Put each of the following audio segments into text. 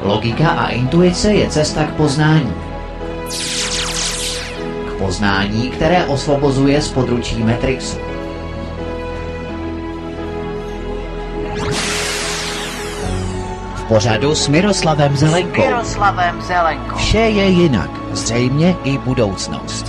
Logika a intuice je cesta k poznání. K poznání, které osvobozuje z područí Matrixu. V pořadu s Miroslavem Zelenkou. Vše je jinak, zřejmě i budoucnost.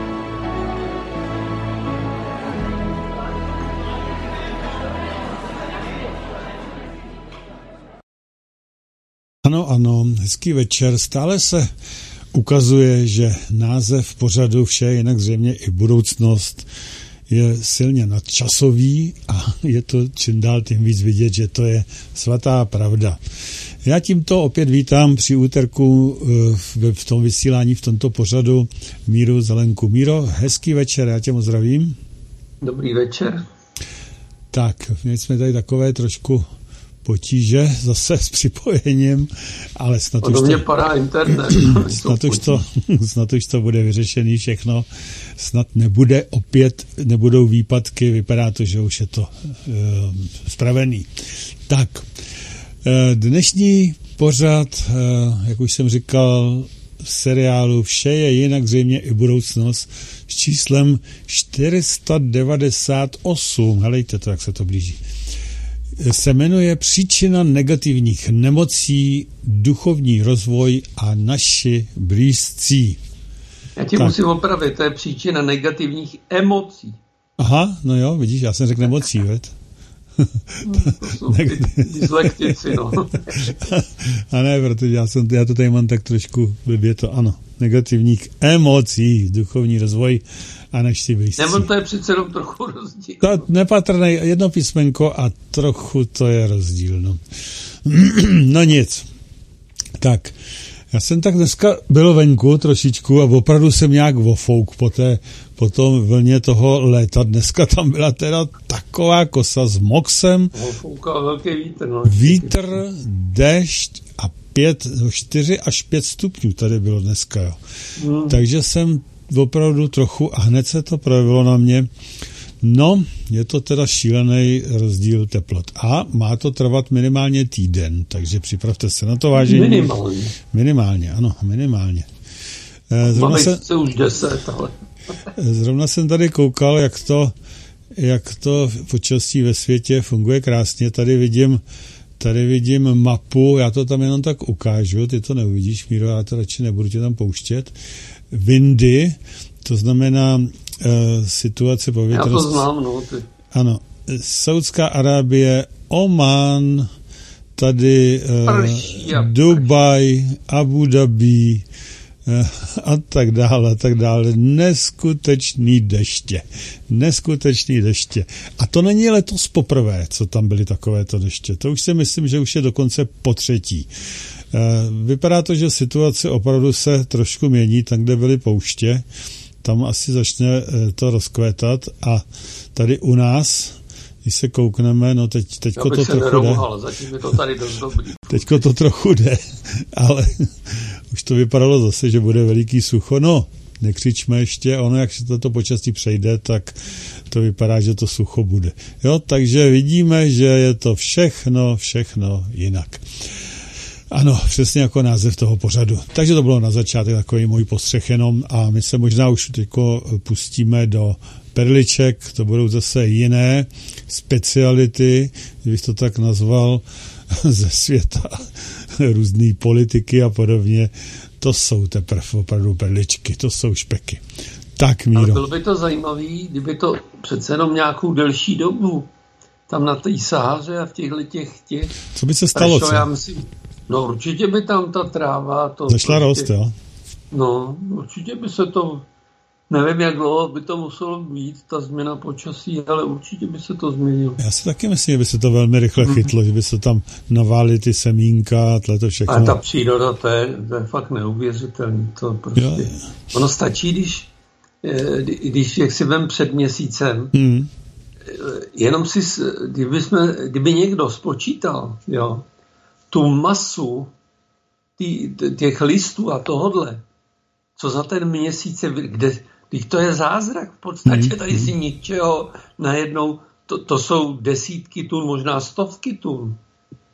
Ano, hezký večer. Stále se ukazuje, že název pořadu Vše je jinak, zřejmě i budoucnost je silně nadčasový a je to čím dál tím víc vidět, že to je svatá pravda. Já tímto opět vítám při úterku v tom vysílání v tomto pořadu Míru Zelenku. Míro, hezký večer, já tě moc zdravím. Dobrý večer. Tak, měli jsme tady takové trošku potíže zase s připojením, ale snad už to padá internet. snad už to bude vyřešený všechno. Snad nebudou výpadky, vypadá to, že už je to spravený. Tak, dnešní pořad, jak už jsem říkal, v seriálu Vše je jinak, zřejmě i budoucnost s číslem 498. Helejte to, jak se to blíží. Se jmenuje Příčina negativních nemocí, duchovní rozvoj a naši blízcí. Já ti musím opravit, to je příčina negativních emocí. Aha, no jo, vidíš, já jsem řekl nemocí, věd. To jsou dyslektici, no. A ne, protože já to tady mám tak trošku blbě to, ano, negativních emocí, duchovní rozvoj a naši blízcí. Nebo to je přece jenom trochu rozdíl. To nepatrné jedno písmenko a trochu to je rozdíl, no. No nic. Tak, já jsem tak dneska byl venku trošičku a opravdu jsem nějak vofouk po tom vlně toho léta. Dneska tam byla teda taková kosa s moksem. Vofoukal velký vítr, no. Vítr, déšť a 4 až 5 stupňů tady bylo dneska, jo. Takže jsem opravdu trochu a hned se to projevilo na mě. No, je to teda šílený rozdíl teplot. A má to trvat minimálně týden, takže připravte se na to, vážení. Minimálně, ano, minimálně. Už 10, ale... Zrovna jsem tady koukal, jak to počasí ve světě funguje krásně. Tady vidím mapu, já to tam jenom tak ukážu, ty to neuvidíš, Míro, já to radši nebudu tě tam pouštět. Windy, to znamená situace povětrnosti. Já to znám, no. Ty. Ano, Saudská Arábie, Oman, tady Dubaj, Abu Dhabi a tak dále. Neskutečný deště. A to není letos poprvé, co tam byly takovéto deště. To už si myslím, že už je dokonce potřetí. Vypadá to, že situace opravdu se trošku mění, tam, kde byly pouště, tam asi začne to rozkvétat a tady u nás, když se koukneme, no teďko to trochu jde. Zatím je to tady dost dobrý. Teďko to trochu jde, ale už to vypadalo zase, že bude veliký sucho. No, nekřičme ještě, ono, jak se toto počasí přejde, tak to vypadá, že to sucho bude. Jo, takže vidíme, že je to všechno jinak. Ano, přesně jako název toho pořadu. Takže to bylo na začátek takový můj postřeh jenom a my se možná už teďko pustíme do perliček, to budou zase jiné speciality, kdybych to tak nazval, ze světa různý politiky a podobně. To jsou teprve opravdu perličky, to jsou špeky. Tak, Míro. Ale bylo by to zajímavý, kdyby to přece jenom nějakou delší dobu tam na té Sahaře a v těch co by se stalo, co? Já myslím, no určitě by tam ta tráva... Začala rost, jo? No, určitě by se to... Nevím, jak dlouho by to muselo být, ta změna počasí, ale určitě by se to změnilo. Já si taky myslím, že by se to velmi rychle chytlo, že by se tam navály ty semínka, to všechno. Ale ta příroda, to je fakt neuvěřitelný. To prostě... Jo. Ono stačí, když jak si vem před měsícem, jenom si, kdyby někdo spočítal, jo, tu masu těch listů a tohodle, co za ten měsíc, když to je zázrak, v podstatě tady si ničeho najednou, to jsou desítky tun, možná stovky tun.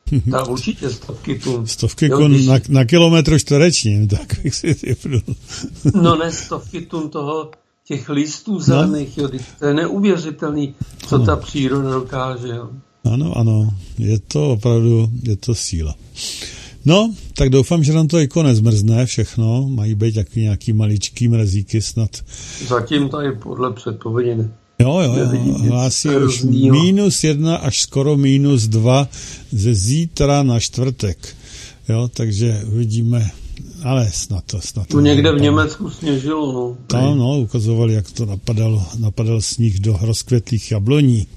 Tak určitě 100 tun. 100 tun na kilometr čtvereční, tak bych si typnul. No ne, 100 tun těch listů zelených, jo, to je neuvěřitelný, co ta příroda dokáže. Jo. Ano, je to opravdu, je to síla. No, tak doufám, že nám to i nezmrzne všechno, mají být takový nějaký maličký mrazíky snad. Zatím tady podle předpovědi ne. Jo, hlásí už -1 až skoro -2 ze zítra na čtvrtek. Jo, takže uvidíme, ale snad to. Tu někde v Německu sněžilo, no. Tam, ukazovali, jak to napadal sníh do rozkvetlých jabloní.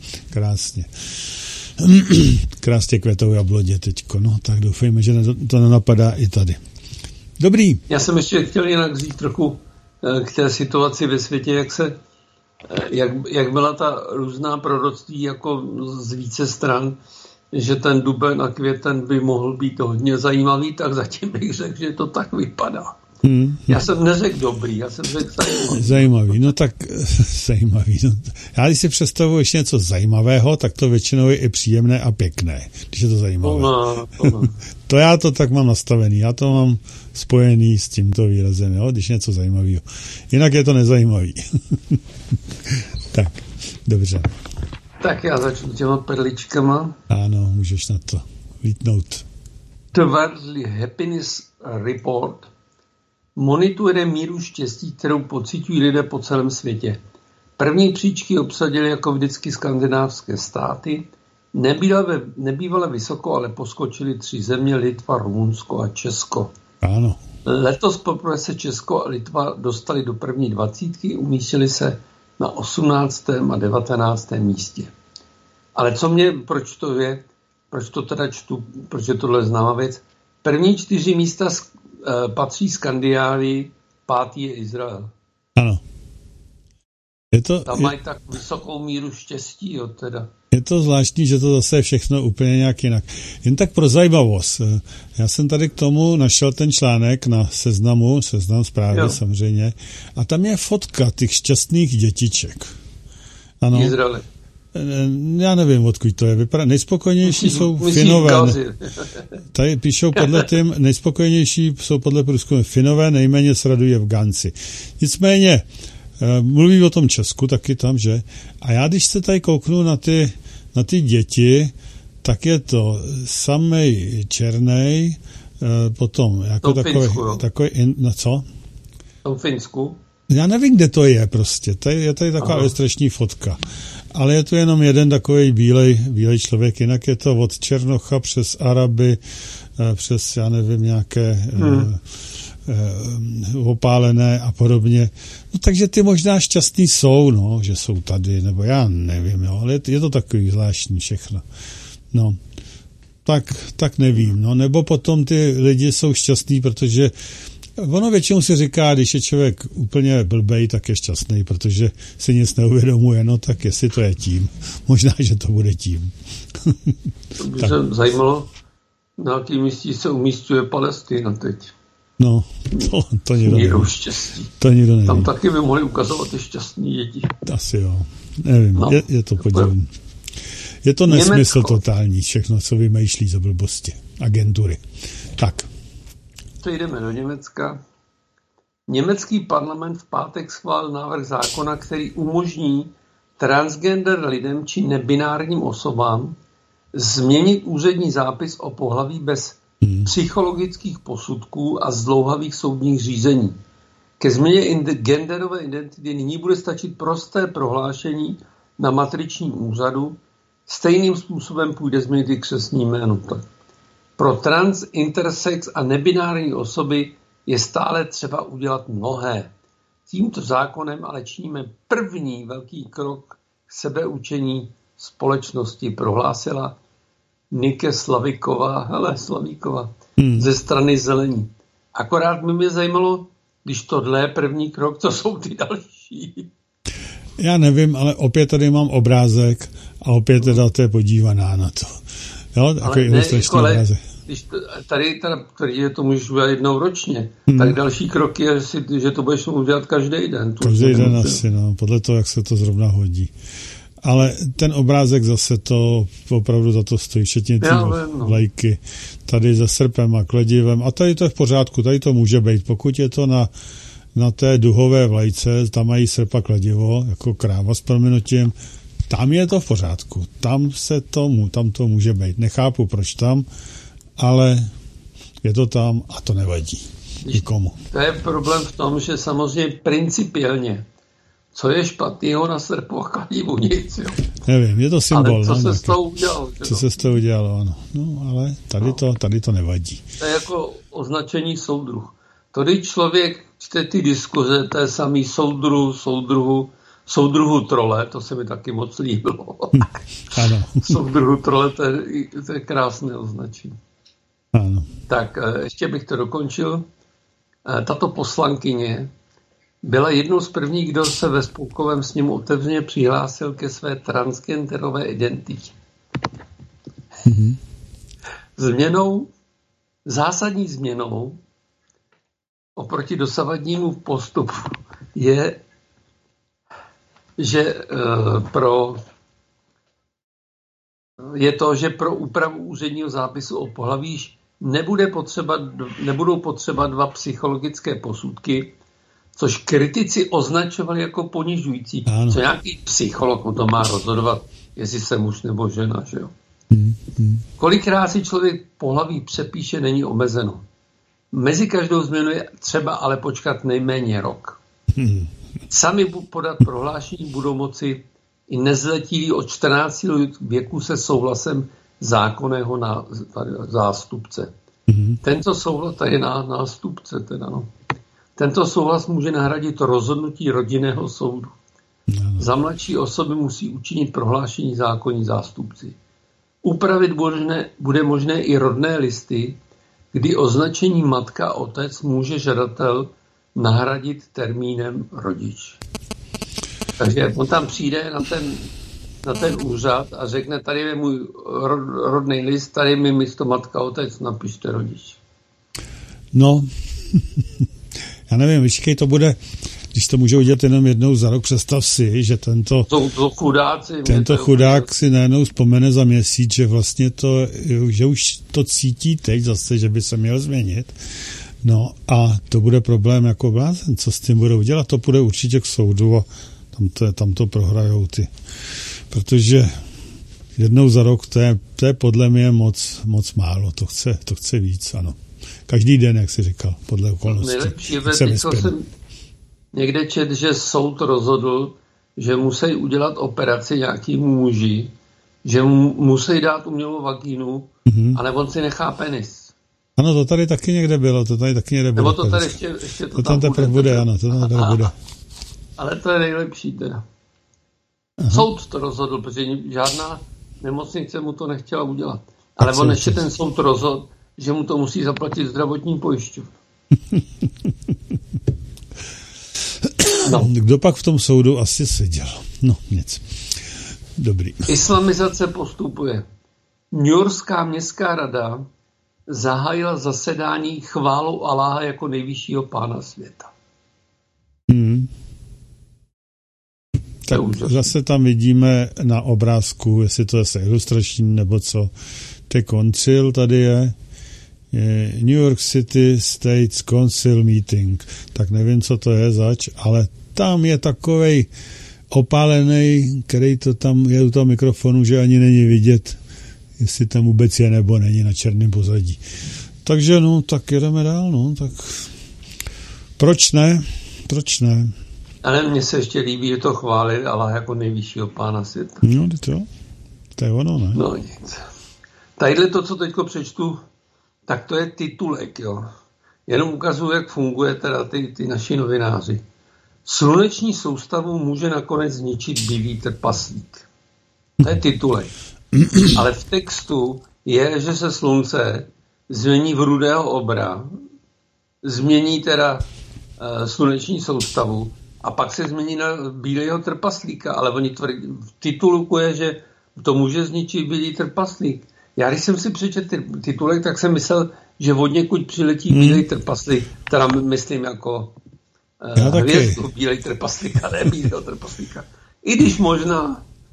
Krásně kvetou jablodě teďko, no, tak doufejme, že to nenapadá i tady. Dobrý. Já jsem ještě chtěl jinak říct trochu k té situaci ve světě, jak byla ta různá proroctví jako z více stran, že ten duben a květen by mohl být hodně zajímavý, tak zatím bych řekl, že to tak vypadá. Já jsem neřekl dobrý, já jsem řekl zajímavý. Zajímavý, no tak zajímavý. No. Já když si představuji ještě něco zajímavého, tak to většinou je i příjemné a pěkné, když je to zajímavé. To já to tak mám nastavený, já to mám spojený s tímto výrazem, jo, když je něco zajímavého. Jinak je to nezajímavý. Tak, dobře. Tak já začnu těma perličkama. Ano, můžeš na to vítnout. The Worldly Happiness Report monitoruje míru štěstí, kterou pociťují lidé po celém světě. První příčky obsadily jako vždycky skandinávské státy. Nebývale vysoko, ale poskočily 3 země, Litva, Rumunsko a Česko. Ano. Letos poprvé se Česko a Litva dostali do první 20, umístili se na 18. a 19. místě. Ale proč to teda čtu, proč je tohle známá věc? První 4 místa patří Skandinávii, 5. je Izrael. Ano. Tam mají tak vysokou míru štěstí, jo, teda. Je to zvláštní, že to zase je všechno úplně nějak jinak. Jen tak pro zajímavost. Já jsem tady k tomu našel ten článek na Seznam Zprávy samozřejmě, a tam je fotka těch šťastných dětiček. Ano. Izraeli. Já nevím, odkud to je. Nejspokojenější jsou Finové. Tady píšou nejspokojenější jsou podle průzkumu Finové, nejméně se radují Afgánci. Nicméně, mluví o tom Česku taky tam, že? A já, když se tady kouknu na ty děti, tak je to samej černej, potom jako takový na co? V tom Finsku? Já nevím, kde to je prostě. Je tady taková ilustrační fotka. Ale je to jenom jeden takový bílej člověk, jinak je to od Černocha přes Araby, přes, já nevím, nějaké opálené a podobně. No takže ty možná šťastný jsou, no, že jsou tady, nebo já nevím, jo, ale je to takový zvláštní všechno. No, tak nevím, no, nebo potom ty lidi jsou šťastní, protože ono většinou si říká, když je člověk úplně blbej, tak je šťastný, protože si nic neuvědomuje, no tak jestli to je tím. Možná, že to bude tím. To by se zajímalo, na jakém místě se umístuje Palestina teď. No, to nikdo neví. To nikdo neví. Tam taky by mohli ukazovat ty šťastní děti. Asi jo, nevím, no, je to podivné. Je to nesmysl totální, všechno, co vymýšlí za blbosti. Agentury. Tak. Přejdeme do Německa. Německý parlament v pátek schválil návrh zákona, který umožní transgender lidem či nebinárním osobám změnit úřední zápis o pohlaví bez psychologických posudků a zdlouhavých soudních řízení. Ke změně genderové identity nyní bude stačit prosté prohlášení na matričním úřadu. Stejným způsobem půjde změnit i křestní jméno. Pro trans, intersex a nebinární osoby je stále třeba udělat mnohé. Tímto zákonem ale činíme první velký krok k sebeučení společnosti, prohlásila Nike Slavíková ze strany Zelení. Akorát by mě zajímalo, když tohle je první krok, co jsou ty další. Já nevím, ale opět tady mám obrázek a opět teda to je podívaná na to. Jo, takový ilustrační obrázek. Když tady to můžeš udělat jednou ročně, tak další krok je, že to budeš udělat každý den. Každý den asi, no, podle toho, jak se to zrovna hodí. Ale ten obrázek zase to opravdu za to stojí, včetně ty vlajky. Tady se srpem a kladivem. A tady to je v pořádku, tady to může být. Pokud je to na té duhové vlajce, tam mají srp a kladivo, jako kráva s prominutím, tam je to v pořádku. Tam to může být. Nechápu, proč tam, ale je to tam a to nevadí nikomu. To je problém v tom, že samozřejmě principiálně, co je špatného na srpu a kladivu, nic. Jo. Nevím, je to symbol. Ale co se s toho udělalo? Co se s toho udělalo, ano. No, ale tady to nevadí. To je jako označení soudruh. To, když člověk čte ty diskuze, to je samý soudruhu trole, to se mi taky moc líbilo. Ano. Soudruhu trole, to je krásné označení. Ano. Tak ještě bych to dokončil. Tato poslankyně byla jednou z prvních, kdo se ve spolkovém sněmu otevřeně přihlásil ke své transgenderové identitě. Zásadní změnou oproti dosavadnímu postupu je, že pro úpravu úředního zápisu o pohlaví nebudou potřeba 2 psychologické posudky, což kritici označovali jako ponižující. Ano. Co nějaký psycholog o tom má rozhodovat, jestli jsem muž nebo žena, že jo? Kolikrát si člověk pohlaví přepíše, není omezeno. Mezi každou změnu je třeba ale počkat nejméně rok. Sami podat prohlášení budou moci i nezletilí od 14 let věku se souhlasem zákonného zástupce. Tento souhlas, tady je nástupce teda, no. Tento souhlas může nahradit rozhodnutí rodinného soudu. Za mladší osoby musí učinit prohlášení zákonní zástupci. Upravit bude možné i rodné listy, kdy označení matka a otec může žadatel nahradit termínem rodič. Takže on tam přijde na ten úřad a řekne, tady je můj rodný list, tady mi místo matka a otec napište rodič. No, já nevím, vyčkej, to bude, když to může udělat jenom jednou za rok, představ si, že tento chudák si najednou vzpomene za měsíc, že vlastně že už to cítí teď zase, že by se měl změnit. No a to bude problém jako blázen, co s tím budou dělat, to půjde určitě k soudu a tam to prohrajou ty. Protože jednou za rok to je podle mě moc málo, to chce víc, ano. Každý den, jak jsi říkal, podle okolností. Nejlepší je, co jsem někde čet, že soud rozhodl, že musí udělat operaci nějakýmu muži, že mu musí dát umělou vagínu, ale on si nechá penis. Ano, to tady taky někde bylo, Nebo to tady ještě to tam teprve bude, ano, to tam teprve bude. Ale to je nejlepší teda. Aha. Soud to rozhodl, protože žádná nemocnice mu to nechtěla udělat. Ale on ještě ten soud rozhodl, že mu to musí zaplatit zdravotní pojišťovna. No. Kdo pak v tom soudu asi seděl? No, nic. Dobrý. Islamizace postupuje. Newyorská městská rada zahájila zasedání chválou Aláha jako nejvyššího pána světa. Tak zase tam vidíme na obrázku, jestli to je ilustrační nebo co, to koncil tady je New York City States Council Meeting. Tak nevím, co to je zač, ale tam je takovej opálený, který to tam je u toho mikrofonu, že ani není vidět, jestli tam vůbec je nebo není na černém pozadí. Takže no, tak jedeme dál, no, tak proč ne? Ale mně se ještě líbí, že to chválí Allah jako nejvyššího pána světa. No, to je ono, ne? No nic. Tadyhle to, co teďko přečtu, tak to je titulek, jo. Jenom ukazuju, jak funguje teda ty naši novináři. Sluneční soustavu může nakonec zničit bílý trpaslík. To je titulek. Ale v textu je, že se slunce změní v rudého obra, změní teda sluneční soustavu a pak se změní na bílého trpaslíka, ale oni tvrdí, v titulku je, že to může zničit bílý trpaslík. Já když jsem si přečetl titulek, tak jsem myslel, že odněkud přiletí bílej trpaslík, teda myslím jako hvězdu bílej trpaslíka, ne bílého trpaslíka. I když možná,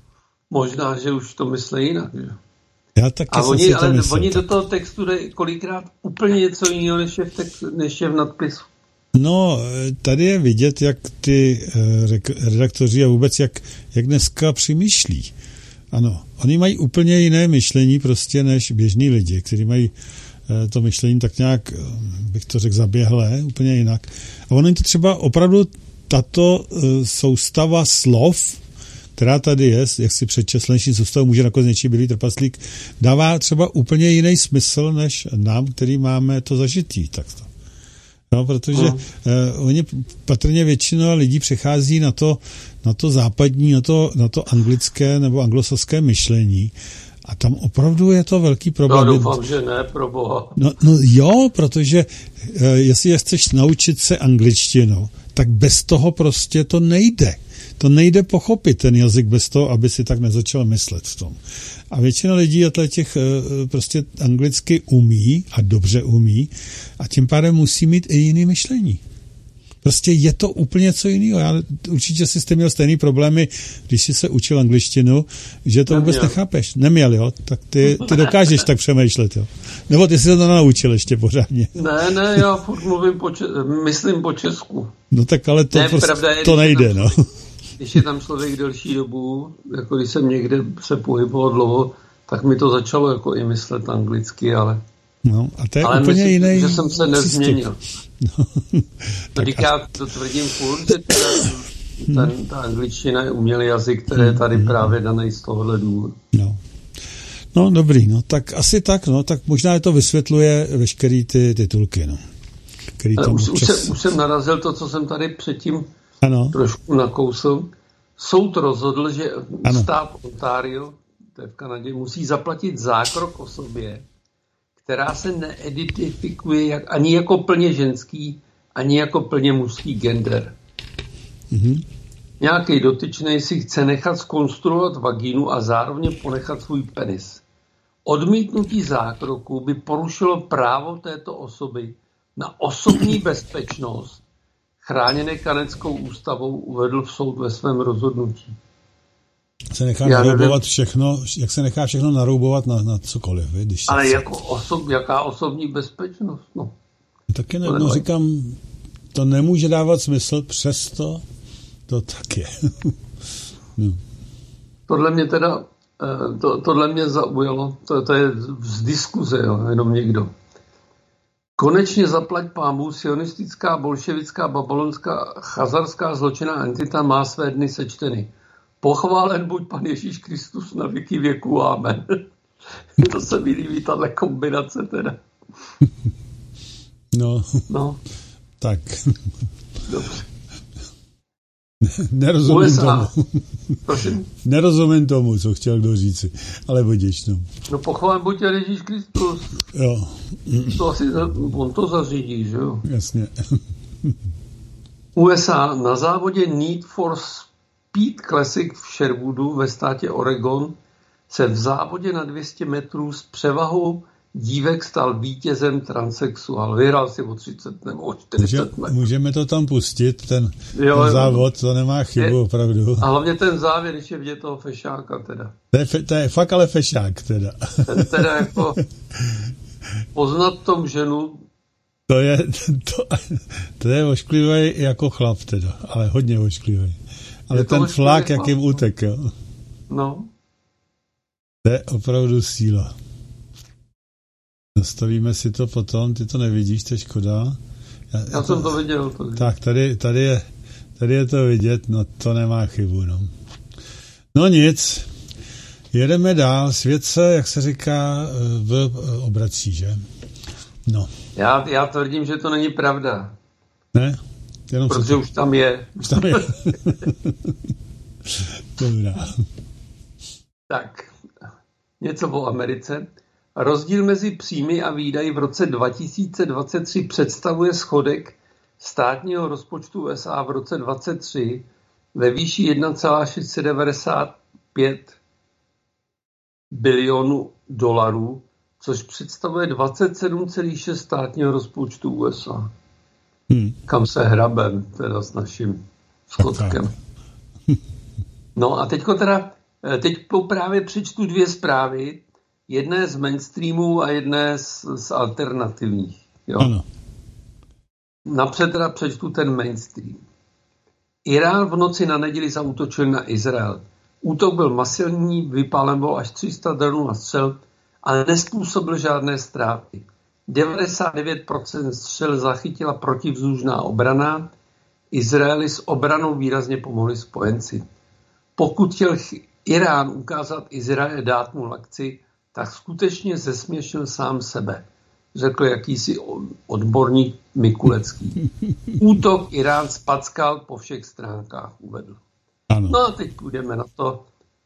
možná, že už to myslí jinak. Že? Já taky a jsem si to myslel. Oni do toho textu dají kolikrát úplně něco jiného, než je v nadpisu. No, tady je vidět, jak ty redaktoři a vůbec jak dneska přemýšlí. Ano, oni mají úplně jiné myšlení prostě než běžní lidi, kteří mají to myšlení tak nějak, bych to řekl, zaběhlé, úplně jinak. A ono jim to třeba opravdu tato soustava slov, která tady je, jak si přečte slunečný soustavu, může nakonec něčí bílý trpaslík, dává třeba úplně jiný smysl, než nám, který máme to zažitý takto. No, protože oni patrně většina lidí přechází na to západní, na to anglické nebo anglosaské myšlení. A tam opravdu je to velký problém. Já doufám, že ne, pro boha. No jo, protože jestli chceš naučit se angličtinu, tak bez toho prostě to nejde. To nejde pochopit ten jazyk bez toho, aby si tak nezačal myslet v tom. A většina lidí těch prostě anglicky umí a dobře umí a tím pádem musí mít i jiný myšlení. Prostě je to úplně něco jiného. Já určitě jsi s tím měl stejný problémy, když jsi se učil angličtinu, že to vůbec nechápeš. Neměl, jo? Tak ty dokážeš tak přemýšlet, jo? Nebo ty jsi to naučil ještě pořádně. Ne, já furt myslím po česku. No tak ale to prostě to nejde, no. Když je tam člověk delší dobu, jako když jsem někde se pohyboval dlouho, tak mi to začalo jako i myslet anglicky, ale... No, a to je úplně myslím, jiný že jsem se nezměnil. No, tak já to tvrdím furt, že ta angličtina je umělý jazyk, který je tady právě daný z tohohle důvodu. No, dobrý, no, tak asi tak, no, tak možná to vysvětluje veškerý ty titulky, no. Už jsem narazil to, co jsem tady předtím trošku nakousl. Soud rozhodl, že stát Ontario, to je v Kanadě, musí zaplatit zákrok osobě, která se neidentifikuje ani jako plně ženský, ani jako plně mužský gender. Mm-hmm. Nějaký dotyčnej si chce nechat zkonstruovat vagínu a zároveň ponechat svůj penis. Odmítnutí zákroku by porušilo právo této osoby na osobní bezpečnost, chráněné kanadenskou ústavou, uvedl v soud ve svém rozhodnutí. Se nechá naroubovat všechno, jak se nechá všechno naroubovat na cokoliv. Když ale jako jaká osobní bezpečnost? No. Taky říkám, to nemůže dávat smysl, přesto to tak je. No. Tohle mě zaujalo, to je z diskuze, jo, jenom někdo. Konečně zaplať pámu, sionistická, bolševická, babylonská, chazarská zločinná entita má své dny sečteny. Pochválen buď Pan Ježíš Kristus na věky věku. Amen. To se mi líbí, tahle kombinace teda. No. Tak. Dobře. Nerozumím tomu. Nerozumím tomu, co chtěl kdo říci. Ale budíš, no. No pochválen buď Ježíš Kristus. Jo. To asi on to zařídí, že jo? Jasně. USA na závodě Need for Speed Classic v Sherwoodu ve státě Oregon se v závodě na 200 metrů s převahou dívek stal vítězem transsexuál. Vyhrál si o 30 nebo o 40 metrů. Můžeme to tam pustit, ten závod, to nemá chybu opravdu. A hlavně ten závěr, když je vidět toho fešáka teda. To je fakt ale fešák teda. Ten teda jako poznat tom ženu. To je ošklivý jako chlap teda, ale hodně ošklivý. Ale ten flak, jak jim utek, jo. No. To je opravdu síla. Nastavíme si to potom, ty to nevidíš, to je škoda. Já jsem to viděl. Tak, tady je to vidět, no to nemá chybu, no. No nic, jedeme dál, svět se, jak se říká, obrací, že? No. Já tvrdím, že to není pravda. Ne? Protože už tam je. Už tam je. Dobrá. Tak, něco o Americe. Rozdíl mezi příjmy a výdaji v roce 2023 představuje schodek státního rozpočtu USA v roce 2023 ve výši 1,695 bilionů dolarů, což představuje 27,6 státního rozpočtu USA. Kam se hrabem teda s naším schodkem. No a teďko teda teď právě přečtu 2 zprávy, jedné z mainstreamu a jedné z alternativních. Jo? Ano. Napřed teda přečtu ten mainstream. Irán v noci na neděli zaútočil na Izrael. Útok byl masivní, vypálen bylo až 300 dronů a střel a nespůsobil žádné ztráty. 99% střel zachytila protivzdušná obrana. Izraeli s obranou výrazně pomohli spojenci. Pokud chtěl Irán ukázat Izraeli, dát mu lekci, tak skutečně zesměšnil sám sebe, řekl jakýsi odborník Mikulecký. Útok Irán spackal po všech stránkách, uvedl. Ano. No a teď půjdeme na to,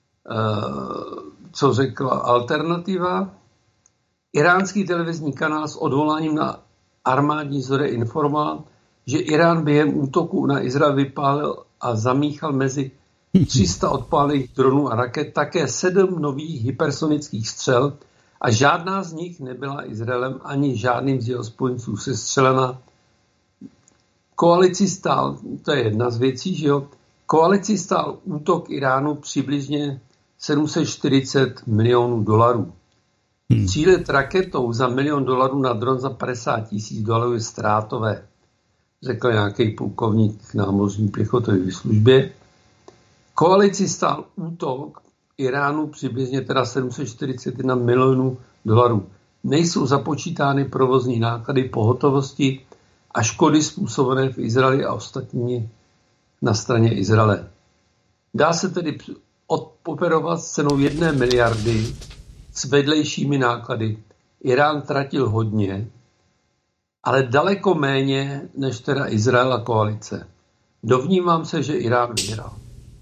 co řekla alternativa. Iránský televizní kanál s odvoláním na armádní zdroje informoval, že Irán během útoku na Izrael vypálil a zamíchal mezi 300 odpálených dronů a raket také 7 nových hypersonických střel a žádná z nich nebyla Izraelem ani žádným z jeho spojenců sestřelena. Koalici stál, to je jedna z věcí, že jo, koalici stál útok Iránu přibližně 740 milionů dolarů. Cílet raketou za $1 milion na dron za $50,000 je ztrátové, řekl nějaký plukovník námořní pěchotové službě. Koalici stál útok Iránu přibližně teda 741 milionů dolarů. Nejsou započítány provozní náklady, pohotovosti a škody způsobené v Izraeli a ostatní na straně Izraele. Dá se tedy operovat s cenou 1 miliardy s vedlejšími náklady. Irán tratil hodně, ale daleko méně než teda Izrael a koalice. Dovnívám se, že Irán vyhrál.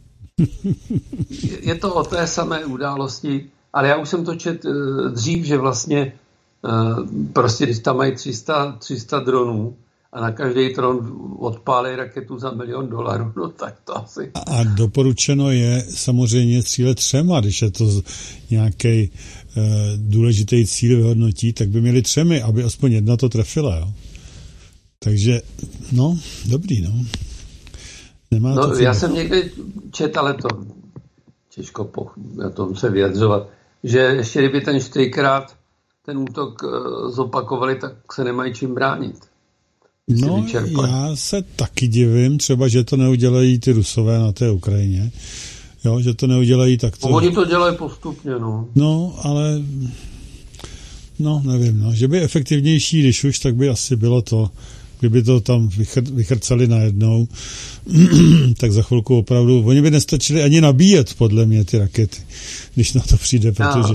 Je to o té samé události, ale já už jsem to četl dřív, že vlastně prostě když tam mají 300 dronů a na každý dron odpálí raketu za $1 milion, no tak to asi... A doporučeno je samozřejmě střílet 3, když je to nějaký důležitý cíl vyhodnotí, tak by měli 3, aby aspoň jedna to trefila, jo. Takže, no, dobrý, no. Nemá no, to já jsem někdy četl, ale to těžko na tom se vyjadřovat, že ještě kdyby ten 4krát ten útok zopakovali, tak se nemají čím bránit. No, já se taky divím, třeba, že to neudělají ty Rusové na té Ukrajině, jo, že to neudělají takto. Oni to dělají postupně, no. No, ale no, nevím, no, že by efektivnější, když už, tak by asi bylo to, kdyby to tam vychrcali najednou, tak za chvilku opravdu, oni by nestačili ani nabíjet, podle mě, ty rakety, když na to přijde, protože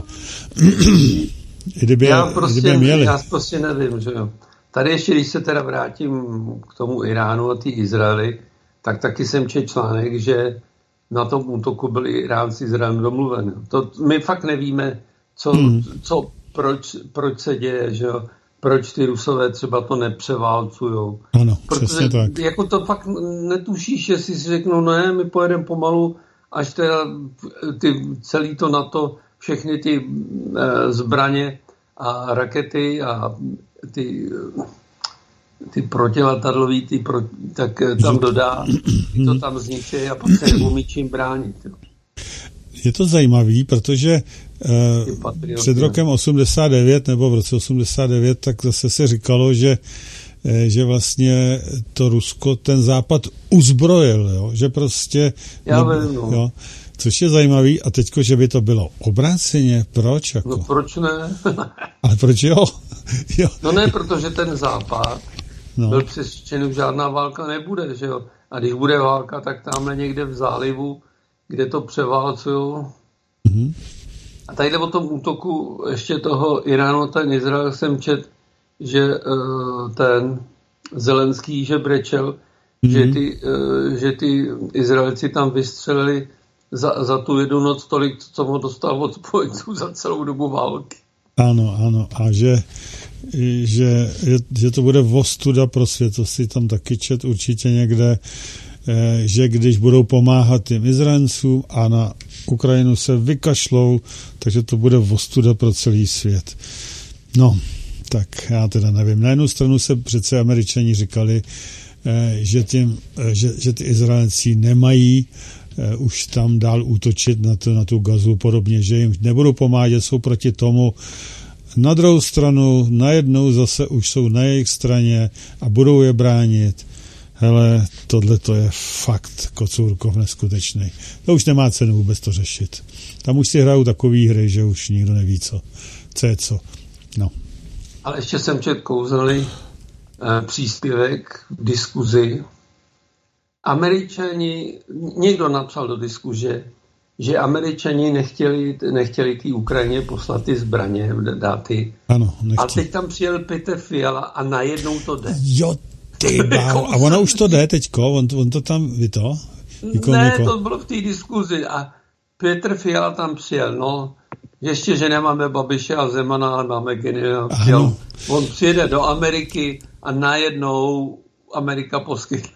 kdyby je měli. Já prostě nevím, že jo. Tady ještě, když se teda vrátím k tomu Iránu a ty Izraeli, tak taky jsem četl článek, že na tom útoku byli Iránci s Izraelem domluveni. To my fakt nevíme, proč se děje, že jo. Proč ty Rusové třeba to nepřeválcujou. Ano, přesně tak. Jako to fakt netušíš, jestli si řeknou, ne, my pojedeme pomalu, až teda celý to NATO, všechny ty zbraně a rakety a ty protiletadlový, tak tam dodá, to tam zničí a pak se nebudou mít čím bránit. Jo. Je to zajímavý, protože před rokem 89 nebo v roce 89 tak zase se říkalo, že vlastně to Rusko ten západ uzbrojil, jo? Že prostě... Vím, no. Jo? Což je zajímavý a teďko, že by to bylo obráceně, proč? Jako? No proč ne? Ale proč jo? No ne, protože ten západ byl přesvědčen, že žádná válka nebude, že jo? A když bude válka, tak tamhle někde v zálivu, kde to převálcujou. Mm-hmm. A tady o tom útoku ještě toho Iránu, ten Izrael jsem čet, že ten Zelenský žebrečel, že ty Izraelci tam vystřelili za tu jednu noc tolik, co mu dostal od spojenců za celou dobu války. Ano. A že to bude ostuda pro svět, to si tam taky čet určitě někde, že když budou pomáhat těm Izraelcům a na Ukrajinu se vykašlou, takže to bude ostuda pro celý svět. No, tak já teda nevím. Na jednu stranu se přece Američani říkali, že ty Izraelci nemají už tam dál útočit na tu Gazu podobně, že jim nebudou pomáhat, jsou proti tomu. Na druhou stranu, najednou zase už jsou na jejich straně a budou je bránit. Hele, tohle to je fakt Kocůrkov neskutečný. To už nemá cenu vůbec to řešit. Tam už si hrajou takový hry, že už nikdo neví, co je co. No. Ale ještě jsem četl kouzelný příspěvek v diskuzi. Američani, někdo napsal do diskuze, že Američani nechtěli té Ukrajině poslat ty zbraně, dát ty. Ano, nechtěli. Ale teď tam přijel Petr Fiala a najednou to jde. Jo, ty a ono už to jde teďko, on to tam, to bylo v té diskuzi a Petr Fiala tam přijel, no, ještě, že nemáme Babiše a Zemana, ale máme generála. On přijede do Ameriky a najednou Amerika poskytne.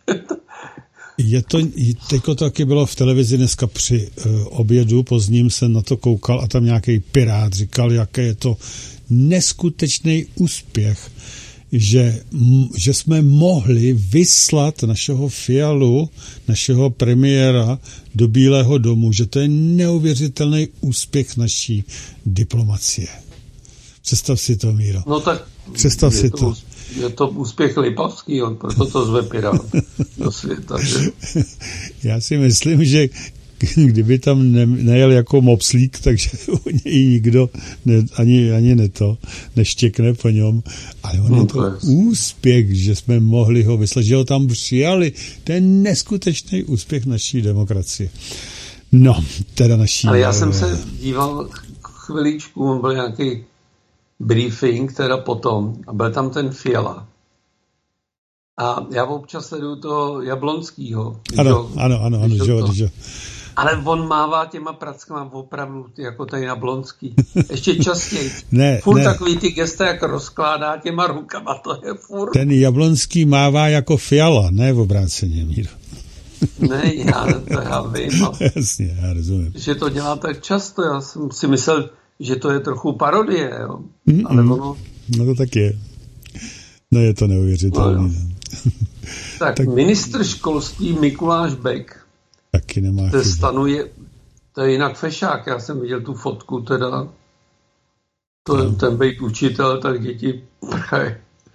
Teďko to taky bylo v televizi dneska při obědu, pozdním jsem na to koukal a tam nějaký pirát říkal, jaké je to neskutečný úspěch, že jsme mohli vyslat našeho Fialu, našeho premiéra do Bílého domu, že to je neuvěřitelný úspěch naší diplomacie. Představ si to, Míro. No tak představ si to. Je to úspěch Lipavský, proto to zve pirát do světa. Že? Já si myslím, že kdyby tam nejel jako mopslík, takže o něj nikdo ani neštěkne po něm. Ale on je to úspěch, že jsme mohli ho vyslat, že ho tam přijali. To je neskutečný úspěch naší demokracie. No, teda naší... Ale já jsem se díval chviličku, on byl nějaký briefing, teda potom, a byl tam ten Fiala. A já občas sleduju toho Jablonskýho. Ano, že. Ale on mává těma prackama opravdu jako tady Jablonský. Ještě častěji. Furt takový ty gesta, jak rozkládá těma rukama, to je furt. Ten Jablonský mává jako Fiala, ne v obráceně, Míro. Ne, já vím. Jasně, já rozumím. Že to dělá tak často, já jsem si myslel, že to je trochu parodie, jo. Ale ono... No to tak je. No je to neuvěřitelné. No, tak ministr školství Mikuláš Bek taky nemá chybu. Stanuje, to je jinak fešák, já jsem viděl tu fotku teda, ten bejt učitel, tak děti prchají.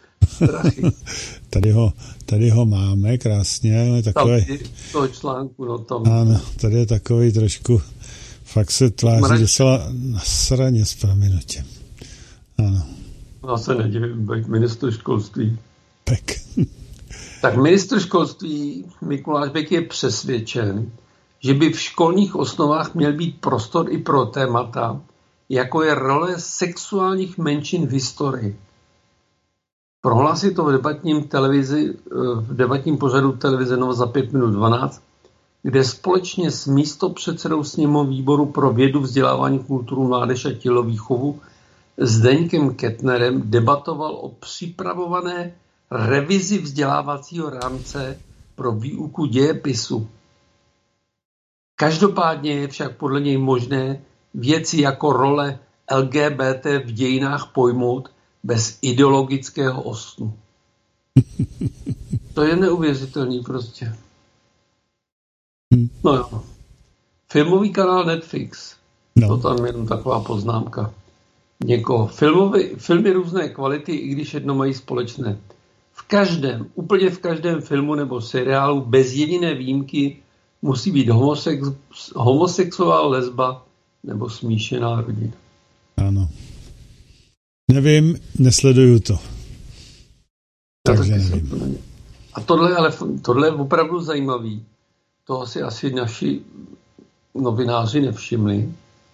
Tady ho máme krásně. Takový, toho článku, no tam. Ano, tady je takový trošku, fakt se tváří docela nasraně s prominutím. Ano. Já se nedivím, být ministr školství. Bek. Tak ministr školství Mikuláš Bek je přesvědčen, že by v školních osnovách měl být prostor i pro témata, jako je role sexuálních menšin v historii. Prohlásil to v debatním pořadu televize Nova za 5 minut 12, kde společně s místopředsedou sněmovního výboru pro vědu, vzdělávání, kulturu, mládež a tělovýchovu Zdeňkem Kettnerem debatoval o připravované revizi vzdělávacího rámce pro výuku dějepisu. Každopádně je však podle něj možné věci jako role LGBT v dějinách pojmout bez ideologického osnu. To je neuvěřitelný prostě. No jo. Filmový kanál Netflix. No. To tam je jenom taková poznámka. Filmy různé kvality, i když jedno mají společné. Úplně v každém filmu nebo seriálu bez jediné výjimky musí být homosexuál, lesba nebo smíšená rodina. Ano. Nevím, nesleduju to. Takže nevím. A tohle je opravdu zajímavý. Toho si asi naši novináři nevšimli.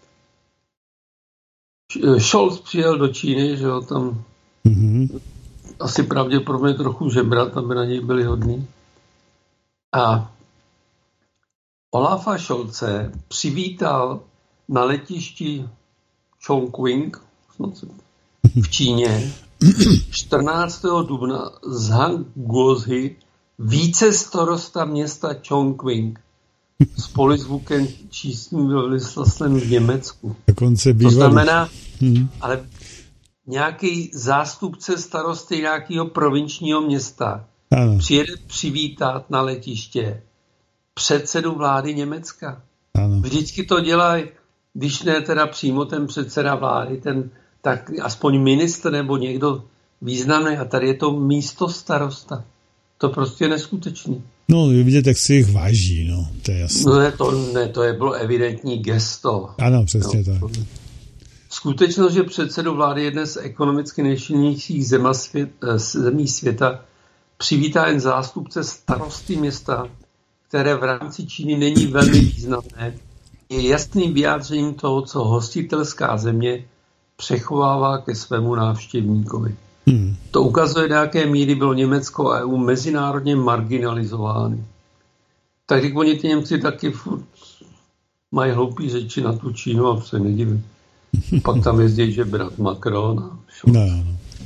Scholz přijel do Číny, že jo, tam asi pravděpodobně trochu žebrat, aby na něj byli hodní. A Olafa Scholze přivítal na letišti Chongqing v Číně 14. dubna z Han Guozhi vícestarosta města Chongqing s polizvukem čísním velvyslancem v Německu. To znamená, ale nějaký zástupce starosty nějakého provinčního města přijede přivítat na letiště předsedu vlády Německa. Ano. Vždycky to dělají, když ne teda přímo ten předseda vlády, tak aspoň ministr nebo někdo významný. A tady je to místo starosta. To prostě je neskutečný. No, vidět, jak si jich váží, no, to je jasné. To je bylo evidentní gesto. Ano, přesně tak. Skutečnost, že předsedu vlády jedné z ekonomicky nejsilnějších zemí světa přivítá jen zástupce starosty města, které v rámci Číny není velmi významné, je jasným vyjádřením toho, co hostitelská země přechovává ke svému návštěvníkovi. To ukazuje, do jaké míry bylo Německo a EU mezinárodně marginalizovány. Tak když oni ty Němci taky mají hloupý řeči na tu Čínu a se nedivím. Pak tam jezdí, že brat Macron. No.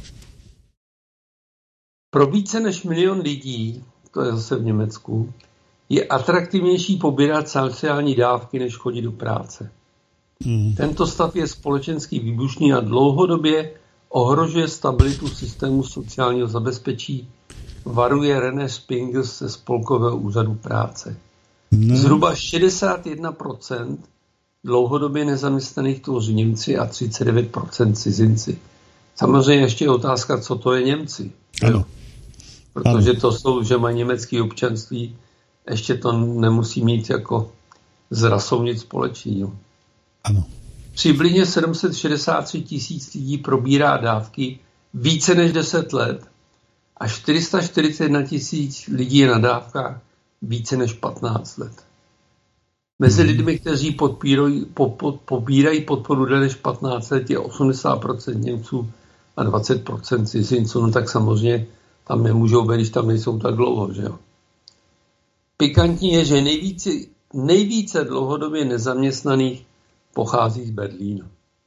Pro více než 1 milion lidí, to je zase v Německu, je atraktivnější pobírat sociální dávky, než chodit do práce. Tento stav je společensky výbušný a dlouhodobě ohrožuje stabilitu systému sociálního zabezpečí, varuje René Spingels ze Spolkového úřadu práce. Zhruba 61% dlouhodobě nezaměstnaných tvoří Němci a 39% cizinci. Samozřejmě ještě je otázka, co to je Němci. Ano. Protože to jsou, že mají německé občanství, ještě to nemusí mít jako s rasou nic společného. Ano. Přibližně 763 000 lidí probírá dávky více než 10 let a 441 000 lidí je na dávkách více než 15 let. Mezi lidmi, kteří pobírají podporu déle než 15 let, je 80% Němců a 20% cizinců. No tak samozřejmě tam nemůžou být, když tam nejsou tak dlouho, že jo. Pikantní je, že nejvíce dlouhodobě nezaměstnaných pochází z Berlína.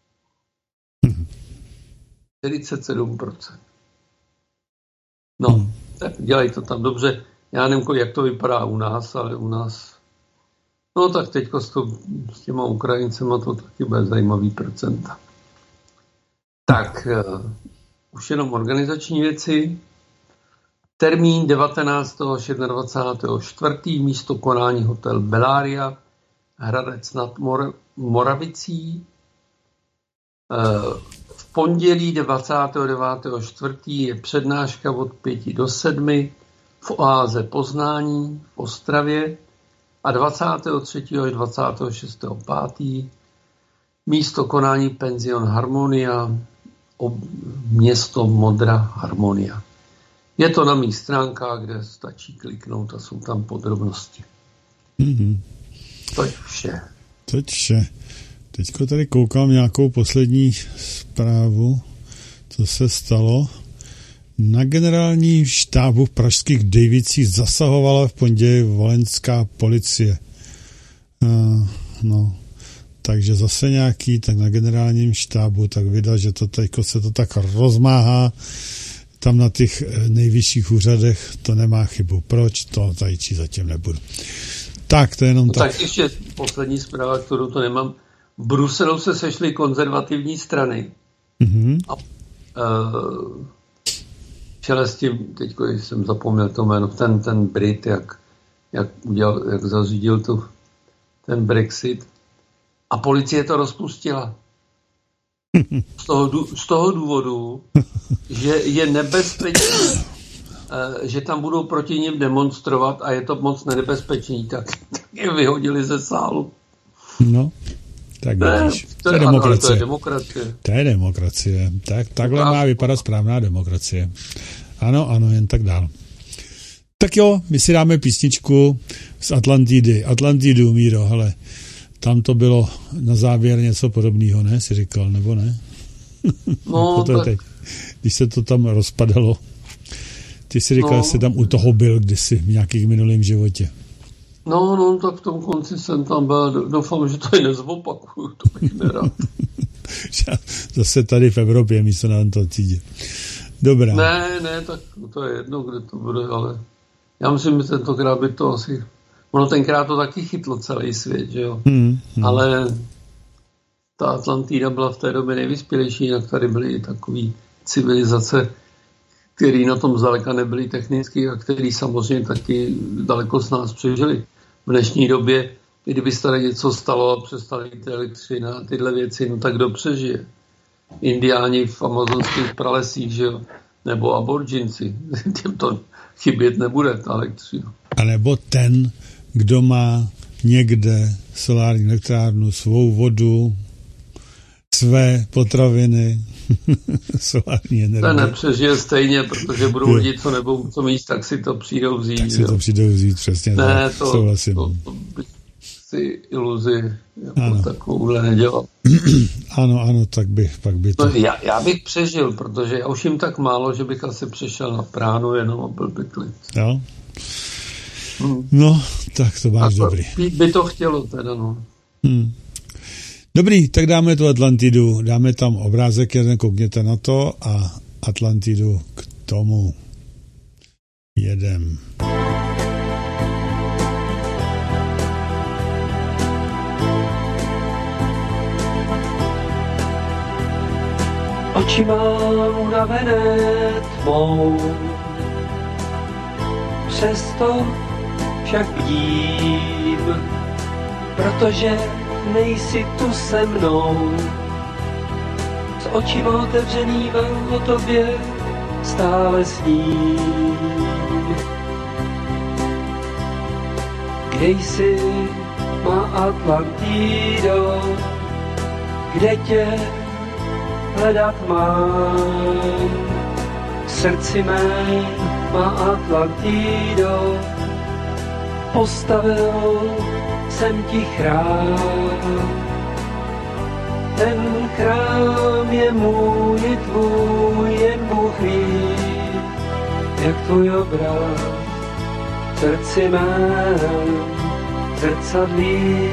47%. No, tak dělají to tam dobře. Já nevím, jak to vypadá u nás, ale u nás... No tak teďko s těma Ukrajincema to taky bude zajímavý procenta. Tak, už jenom organizační věci. Termín 19. až 21.4. místo konání hotel Bellaria, Hradec nad Moravicí. V pondělí 29.4. je přednáška od 5 do 7 v oáze Poznání v Ostravě a 23. až 26.5. místo konání penzion Harmonia, město Modra Harmonia. Je to na mých stránkách, kde stačí kliknout a jsou tam podrobnosti. To je vše. Teďko tady koukám nějakou poslední zprávu, co se stalo. Na generální štábu v pražských Dejvicích zasahovala v pondělí vojenská policie. Takže zase nějaký, tak na generálním štábu, tak vydá, že to teďko se to tak rozmáhá. Tam na těch nejvyšších úřadech to nemá chybu. Proč? To tady zatím nebudu. Tak, to je jenom tak. Tak ještě poslední zpráva, kterou to nemám. V Bruselu se sešly konzervativní strany. A čele s tím, teďko jsem zapomněl to jméno, ten Brit, jak zařídil ten Brexit. A policie to rozpustila. Z toho důvodu, že je nebezpečný, že tam budou proti nim demonstrovat a je to moc nebezpečný, tak je vyhodili ze sálu. No, tak vidíš. To je demokracie. To je demokracie. Takhle má vypadat správná demokracie. Ano, jen tak dál. Tak jo, my si dáme písničku z Atlantidu, Míro, hele. Tam to bylo na závěr něco podobného, ne? Si říkal, nebo ne? No, tak... teď, když se to tam rozpadalo. Ty si říkal, že jsi tam u toho byl kdysi v nějakých minulém životě. No, tak v tom konci jsem tam byl. Doufám, že to nezopakuju, to bych nerad. Zase tady v Evropě místo na Antarktidě. Dobrá. Ne, tak to je jedno, kde to bude, ale já myslím, že tentokrát by to asi... Ono tenkrát to taky chytlo celý svět, že jo? Ale ta Atlantida byla v té době nejvyspělejší, jinak tady byly i takové civilizace, který na tom zdaleka nebyli technicky a který samozřejmě taky daleko z nás přežili. V dnešní době, kdyby se tady něco stalo a přestali ty elektřiny a tyhle věci, no tak kdo přežije? Indiáni v amazonských pralesích, že jo? Nebo aborigínci. Těm to chybět nebude, ta elektřina. A nebo ten, kdo má někde solární elektrárnu, svou vodu, své potraviny, solární energie. To nepřežije stejně, protože budou lidi, co nebudou co mít, tak si to přijdou vzít. Tak si to přijdou vzít, přesně. Ne, to bych si iluzi jako takovouhle nedělal. Ano, tak bych pak by to... No, já bych přežil, protože já už jim tak málo, že bych asi přešel na pránu jenom a byl by klid. Jo? No, tak to máš dobrý. By to chtělo teda, no. Dobrý, tak dáme tu Atlantidu, dáme tam obrázek jeden, koukněte na to a Atlantidu k tomu jedem. Oči mám unavené tmou, přesto však vidím, protože nejsi tu se mnou. S očima otevřenýma o tobě stále sním. Kde jsi, má Atlantido, kde tě hledat mám. V srdci mém má Atlantido, postavil jsem ti chrám. Ten chrám je můj i tvůj, jen Bůh ví, jak tvůj obraz v srdci mém zrcadlí.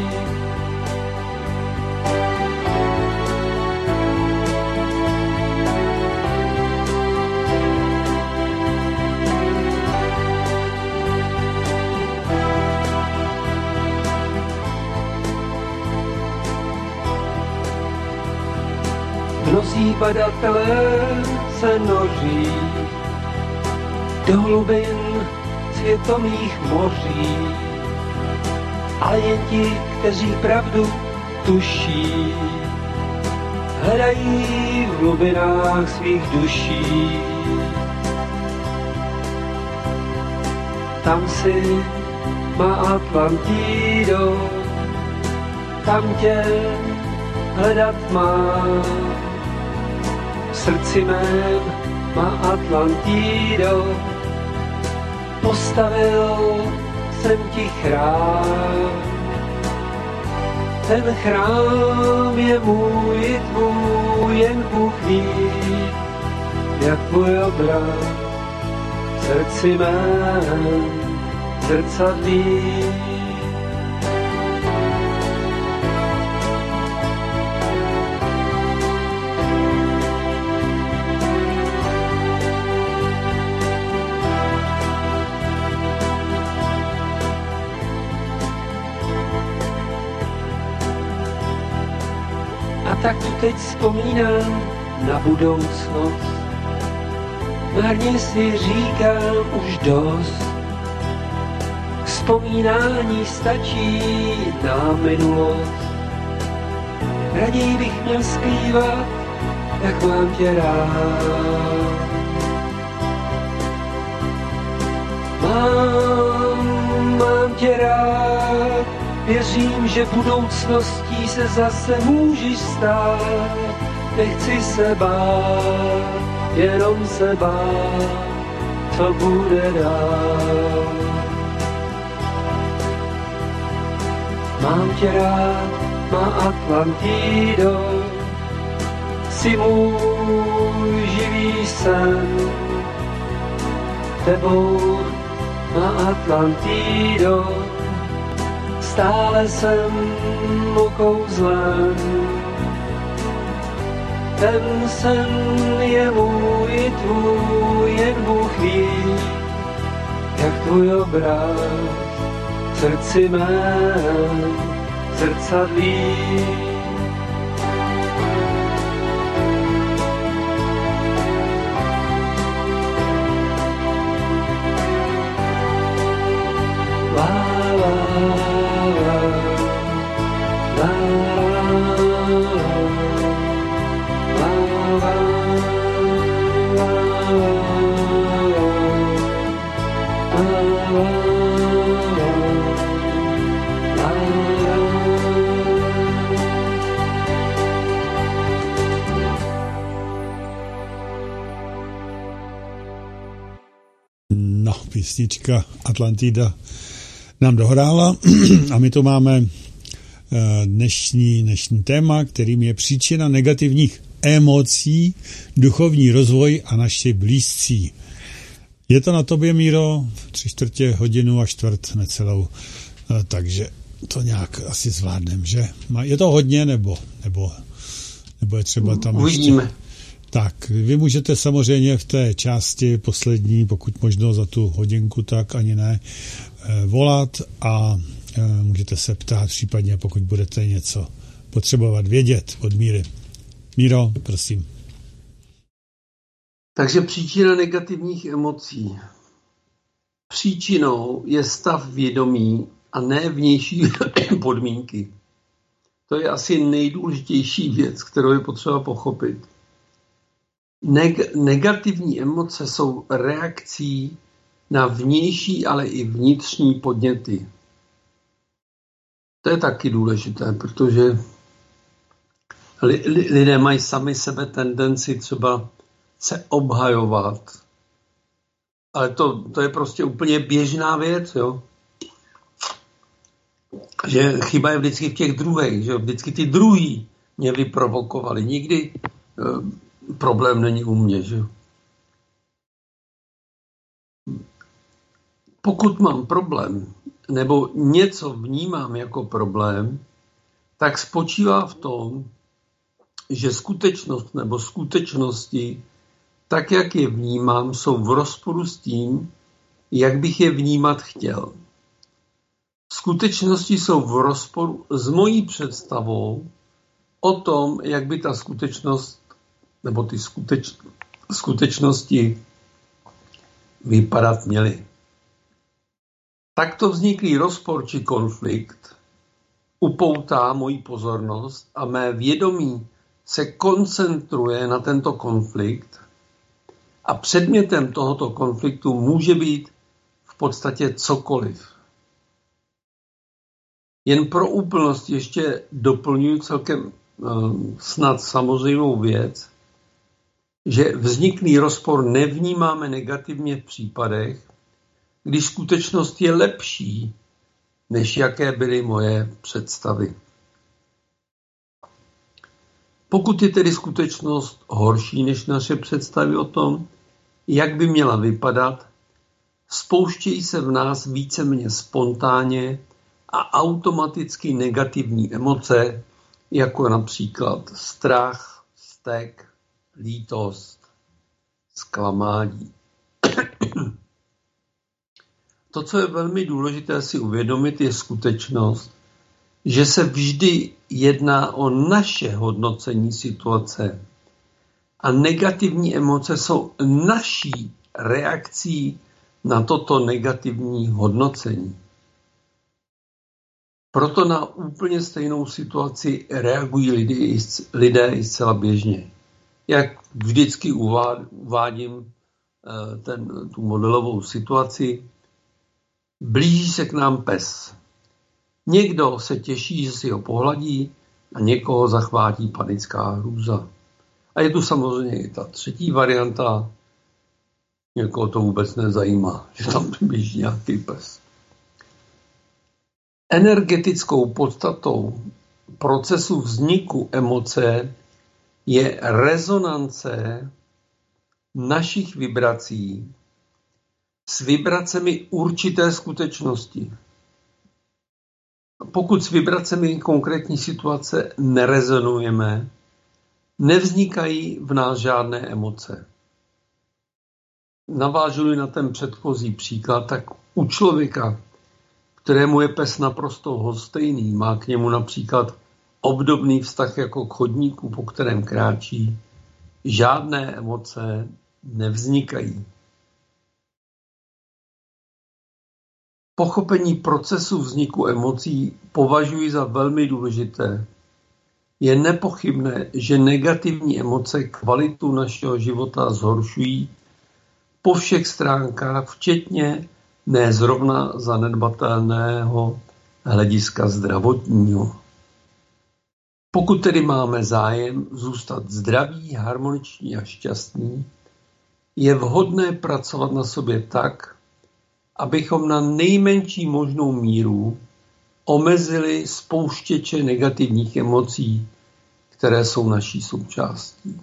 Mnozí badatelé se noří do hlubin světomých moří, ale jen ti, kteří pravdu tuší, hledají v hlubinách svých duší. Tam si, má Atlantido, tam tě hledat mám. V srdci mém má Atlantido, postavil jsem ti chrám. Ten chrám je můj i tvůj, jen Bůh ví, jak tvůj obraz v srdci mém zrcadlí. Tak tu teď vzpomínám na budoucnost. Marně si říkám už dost. Vzpomínání stačí na minulost. Raději bych měl zpívat, jak mám tě rád. Mám tě rád. Věřím, že budoucností se zase můžeš stát. Nechci se bát, jenom se bát, co bude dál. Mám tě rád, má Atlantido, jsi můj živý sen. Tebou, má Atlantido, stále jsem okouzlen. Ten sen je můj i tvůj, jen Bůh ví, jak tvůj obraz v srdci mém zrcadlí. písnička Atlantida nám dohrála a my to máme dnešní téma, kterým je příčina negativních emocí, duchovní rozvoj a naši blízcí. Je to na tobě, Míro, 3/4 hodinu a čtvrt necelou, takže to nějak asi zvládnem, že? Je to hodně, nebo je třeba tam uvidíme. Ještě... Tak, vy můžete samozřejmě v té části poslední, pokud možno za tu hodinku, tak ani ne, volat a můžete se ptát, případně pokud budete něco potřebovat vědět od Míry. Míro, prosím. Takže příčina negativních emocí. Příčinou je stav vědomí a ne vnější podmínky. To je asi nejdůležitější věc, kterou je potřeba pochopit. Negativní emoce jsou reakcí na vnější, ale i vnitřní podněty. To je taky důležité, protože lidé mají sami sebe tendenci třeba se obhajovat. Ale to je prostě úplně běžná věc, jo. Že chyba je vždycky v těch druhých, že vždycky ty druhý mě vyprovokovali. Nikdy problém není u mě, že. Pokud mám problém, nebo něco vnímám jako problém, tak spočívá v tom, že skutečnost nebo skutečnosti, tak jak je vnímám, jsou v rozporu s tím, jak bych je vnímat chtěl. Skutečnosti jsou v rozporu s mojí představou o tom, jak by ta skutečnost nebo ty skutečnosti vypadat měly. Takto vzniklý rozpor či konflikt upoutá moji pozornost a mé vědomí se koncentruje na tento konflikt a předmětem tohoto konfliktu může být v podstatě cokoliv. Jen pro úplnost ještě doplňuji celkem snad samozřejmou věc, že vzniklý rozpor nevnímáme negativně v případech, když skutečnost je lepší, než jaké byly moje představy. Pokud je tedy skutečnost horší než naše představy o tom, jak by měla vypadat, spouštějí se v nás víceméně spontánně a automaticky negativní emoce, jako například strach, vztek, lítost, zklamání. To, co je velmi důležité si uvědomit, je skutečnost, že se vždy jedná o naše hodnocení situace a negativní emoce jsou naší reakcí na toto negativní hodnocení. Proto na úplně stejnou situaci reagují lidé i zcela běžně. Jak vždycky uvádím tu modelovou situaci, blíží se k nám pes. Někdo se těší, že si ho pohladí a někoho zachvátí panická hrůza. A je tu samozřejmě i ta třetí varianta, někoho to vůbec nezajímá, že tam běží nějaký pes. Energetickou podstatou procesu vzniku emoce je rezonance našich vibrací s vibracemi určité skutečnosti. Pokud s vibracemi konkrétní situace nerezonujeme, nevznikají v nás žádné emoce. Navážu na ten předchozí příklad, tak u člověka, kterému je pes naprosto lhostejný, má k němu například obdobný vztah jako k chodníku, po kterém kráčí, žádné emoce nevznikají. Pochopení procesu vzniku emocí považuji za velmi důležité. Je nepochybné, že negativní emoce kvalitu našeho života zhoršují po všech stránkách, včetně ne zrovna zanedbatelného hlediska zdravotního. Pokud tedy máme zájem zůstat zdraví, harmoniční a šťastní, je vhodné pracovat na sobě tak, abychom na nejmenší možnou míru omezili spouštěče negativních emocí, které jsou naší součástí.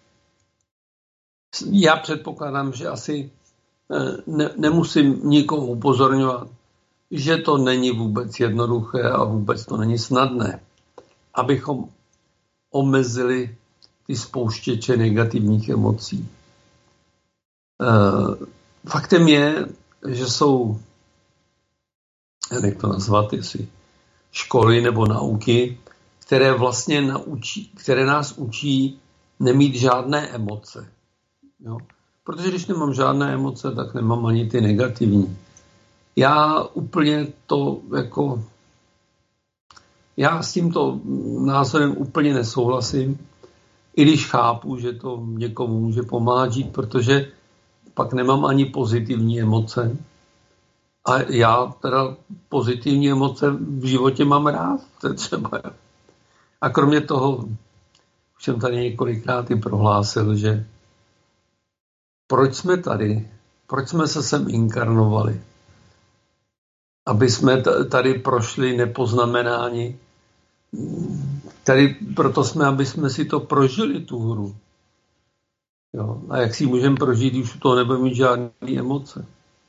Já předpokládám, že asi nemusím nikoho upozorňovat, že to není vůbec jednoduché a vůbec to není snadné, abychom omezili ty spouštěče negativních emocí. Faktem je, že jsou, jak to nazvat, jestli školy nebo nauky, které vlastně které nás učí nemít žádné emoce. Jo? Protože když nemám žádné emoce, tak nemám ani ty negativní. Já úplně to jako... Já s tímto názorem úplně nesouhlasím, i když chápu, že to někomu může pomáhat žít, protože pak nemám ani pozitivní emoce. A já teda pozitivní emoce v životě mám rád, to je třeba. A kromě toho, už jsem tady několikrát i prohlásil, že proč jsme tady, proč jsme se sem inkarnovali? Aby jsme tady prošli nepoznamenáni. Tady proto jsme, aby jsme si to prožili, tu hru. Jo? A jak si ji můžeme prožít, když to nebudeme mít žádné emoce?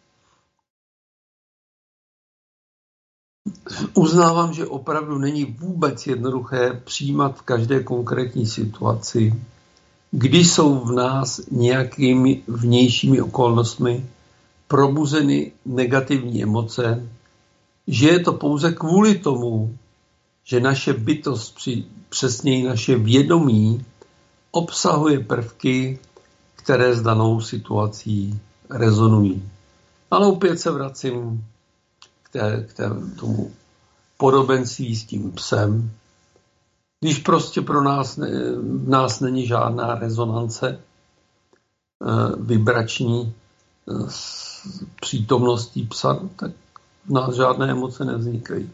Uznávám, že opravdu není vůbec jednoduché přijímat v každé konkrétní situaci, když jsou v nás nějakými vnějšími okolnostmi probuzeny negativní emoce, že je to pouze kvůli tomu, že naše bytost, přesněji naše vědomí, obsahuje prvky, které s danou situací rezonují. Ale opět se vracím k tomu podobenství s tím psem. Když prostě v nás není žádná rezonance vibrační s přítomností psa, tak v nás žádné emoce nevznikají.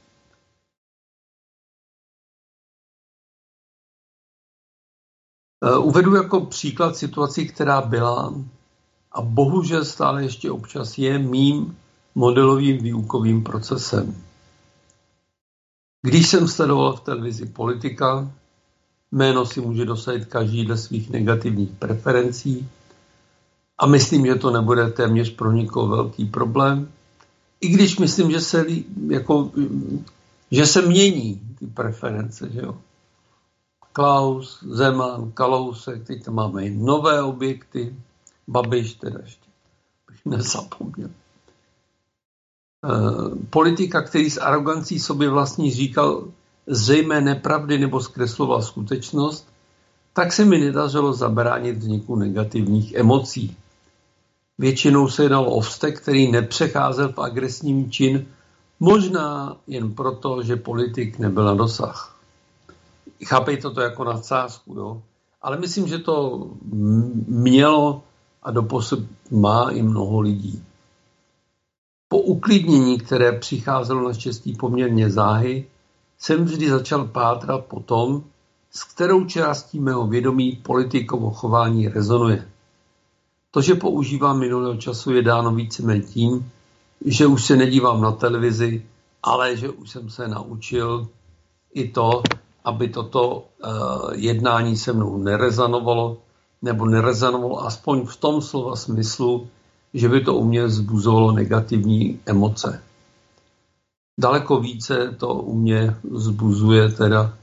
Uvedu jako příklad situaci, která byla a bohužel stále ještě občas je mým modelovým výukovým procesem. Když jsem sledoval v televizi politika, jméno si může dosadit každý dle svých negativních preferencí a myslím, že to nebude téměř pro nikoho velký problém, i když myslím, že se mění ty preference, že jo. Klaus, Zeman, Kalousek, teď tam máme i nové objekty, Babiš, teda ještě bych nezapomněl. Politika, který s arogancí sobě vlastní říkal zřejmé nepravdy nebo zkresloval skutečnost, tak se mi nedařilo zabránit vzniku negativních emocí. Většinou se jednalo o vztek, který nepřecházel v agresivní čin, možná jen proto, že politik nebyl na dosah. Chápejte to jako nadsázku, jo? Ale myslím, že to mělo a doposud má i mnoho lidí. Po uklidnění, které přicházelo naštěstí poměrně záhy, jsem vždy začal pátrat po tom, s kterou částí mého vědomí politikovo chování rezonuje. To, že používám minulého času, je dáno víceméně tím, že už se nedívám na televizi, ale že už jsem se naučil i to, aby toto jednání se mnou nerezonovalo, nebo nerezonovalo aspoň v tom slova smyslu, že by to u mě vzbuzovalo negativní emoce. Daleko více to u mě vzbuzuje teda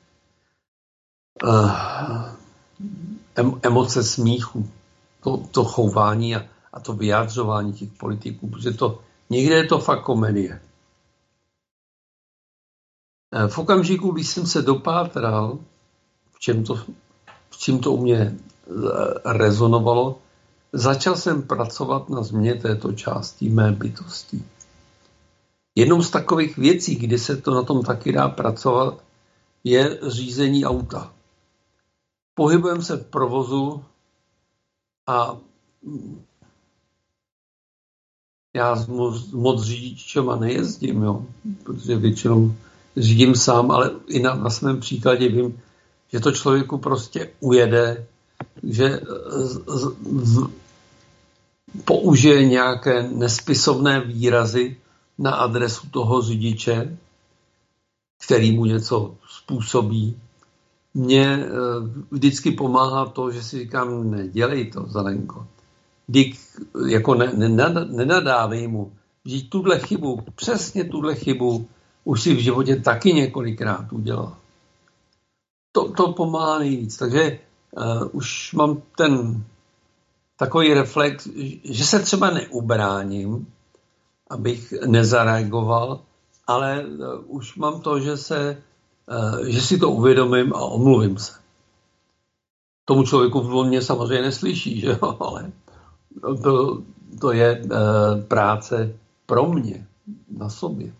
emoce smíchu, to chování a to vyjádřování těch politiků, protože někde je to fakt komedie. V okamžiku, když jsem se dopátral, v čím to u mě rezonovalo, začal jsem pracovat na změně této části mé bytosti. Jednou z takových věcí, kdy se to na tom taky dá pracovat, je řízení auta. Pohybujeme se v provozu a já moc řidičema nejezdím, jo, protože většinou řídím sám, ale i na svém příkladě vím, že to člověku prostě ujede, že použije nějaké nespisovné výrazy na adresu toho řidiče, který mu něco způsobí. Mně vždycky pomáhá to, že si říkám, nedělej to, Zelenko. Jako nenadávej mu. Vždyť tuhle chybu, přesně tuhle chybu, už si v životě taky několikrát udělal. To pomáhá nejvíc. Takže už mám ten takový reflex, že se třeba neubráním, abych nezareagoval, ale už mám to, že si to uvědomím a omluvím se. Tomu člověku on mě samozřejmě neslyší, že jo? Ale to je práce pro mě na sobě.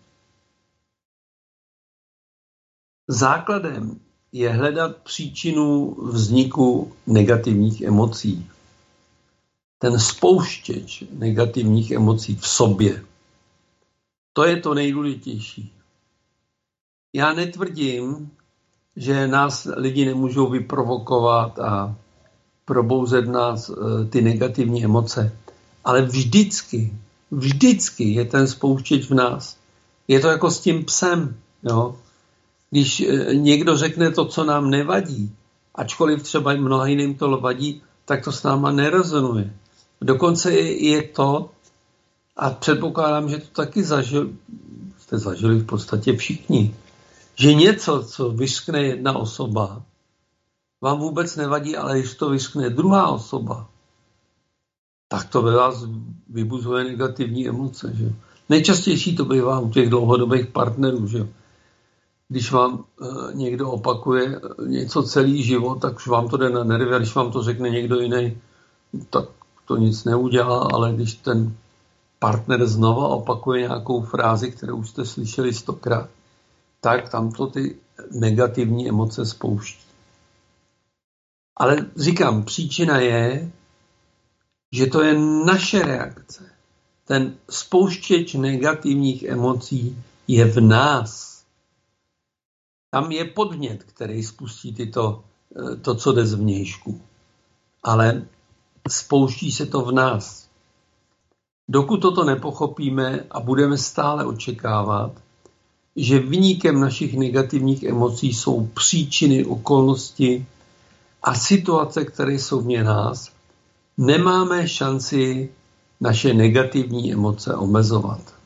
Základem je hledat příčinu vzniku negativních emocí. Ten spouštěč negativních emocí v sobě. To je to nejdůležitější. Já netvrdím, že nás lidi nemůžou vyprovokovat a probouzet nás ty negativní emoce, ale vždycky je ten spouštěč v nás. Je to jako s tím psem. Jo? Když někdo řekne to, co nám nevadí, ačkoliv třeba mnoha jiným to vadí, tak to s náma nerezonuje. Dokonce je to, a předpokládám, že to taky jste zažili v podstatě všichni, že něco, co vyřkne jedna osoba, vám vůbec nevadí, ale když to vyřkne druhá osoba, tak to ve vás vybuzuje negativní emoce. Že? Nejčastější to bývá u těch dlouhodobých partnerů. Že? Když vám někdo opakuje něco celý život, tak už vám to jde na nervy, a když vám to řekne někdo jiný, tak to nic neudělá, ale když ten partner znova opakuje nějakou frázi, kterou už jste slyšeli 100krát, tak tam to ty negativní emoce spouští. Ale říkám, příčina je, že to je naše reakce. Ten spouštěč negativních emocí je v nás. Tam je podnět, který spustí to, co jde zvnějšku. Ale spouští se to v nás. Dokud toto nepochopíme a budeme stále očekávat, že viníkem našich negativních emocí jsou příčiny, okolnosti a situace, které jsou vně nás, nemáme šanci naše negativní emoce omezovat.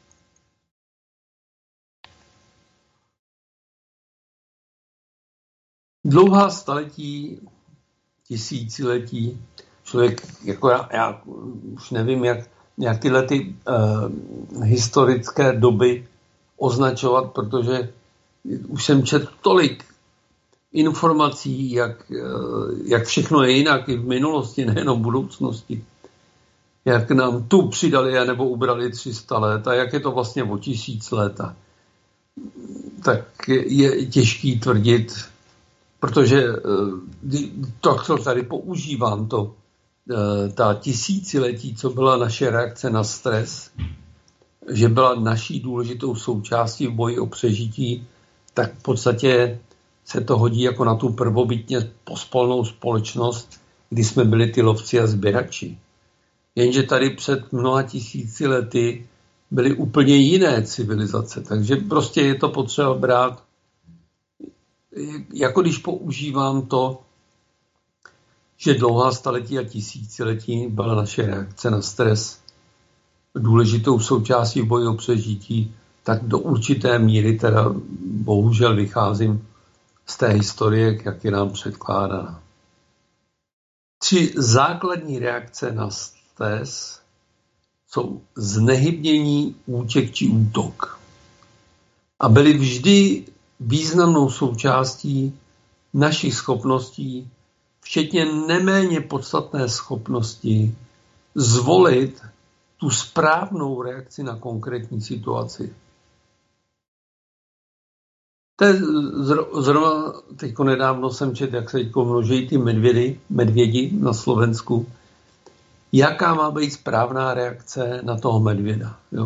Dlouhá staletí, tisíciletí, člověk, jako já už nevím, jak tyhle historické doby označovat, protože už jsem četl tolik informací, jak všechno je jinak i v minulosti, nejenom v budoucnosti. Jak nám tu přidali nebo ubrali 300 let a jak je to vlastně o 1000 let. Tak je těžký tvrdit, protože to, co tady používám, ta tisíciletí, co byla naše reakce na stres, že byla naší důležitou součástí v boji o přežití, tak v podstatě se to hodí jako na tu prvobytně pospolnou společnost, kdy jsme byli ty lovci a sběrači. Jenže tady před mnoha tisíci lety byly úplně jiné civilizace, takže prostě je to potřeba brát, jako když používám to, že dlouhá staletí a tisíciletí byla naše reakce na stres důležitou součástí v boji o přežití, tak do určité míry teda bohužel vycházím z té historie, jak je nám předkládána. 3 základní reakce na stres jsou znehybnění, útěk či útok. A byly vždy významnou součástí našich schopností, včetně neméně podstatné schopnosti zvolit tu správnou reakci na konkrétní situaci. Zrovna teďko nedávno jsem četl, jak se teďko množí ty medvědi na Slovensku. Jaká má být správná reakce na toho medvěda? Jo?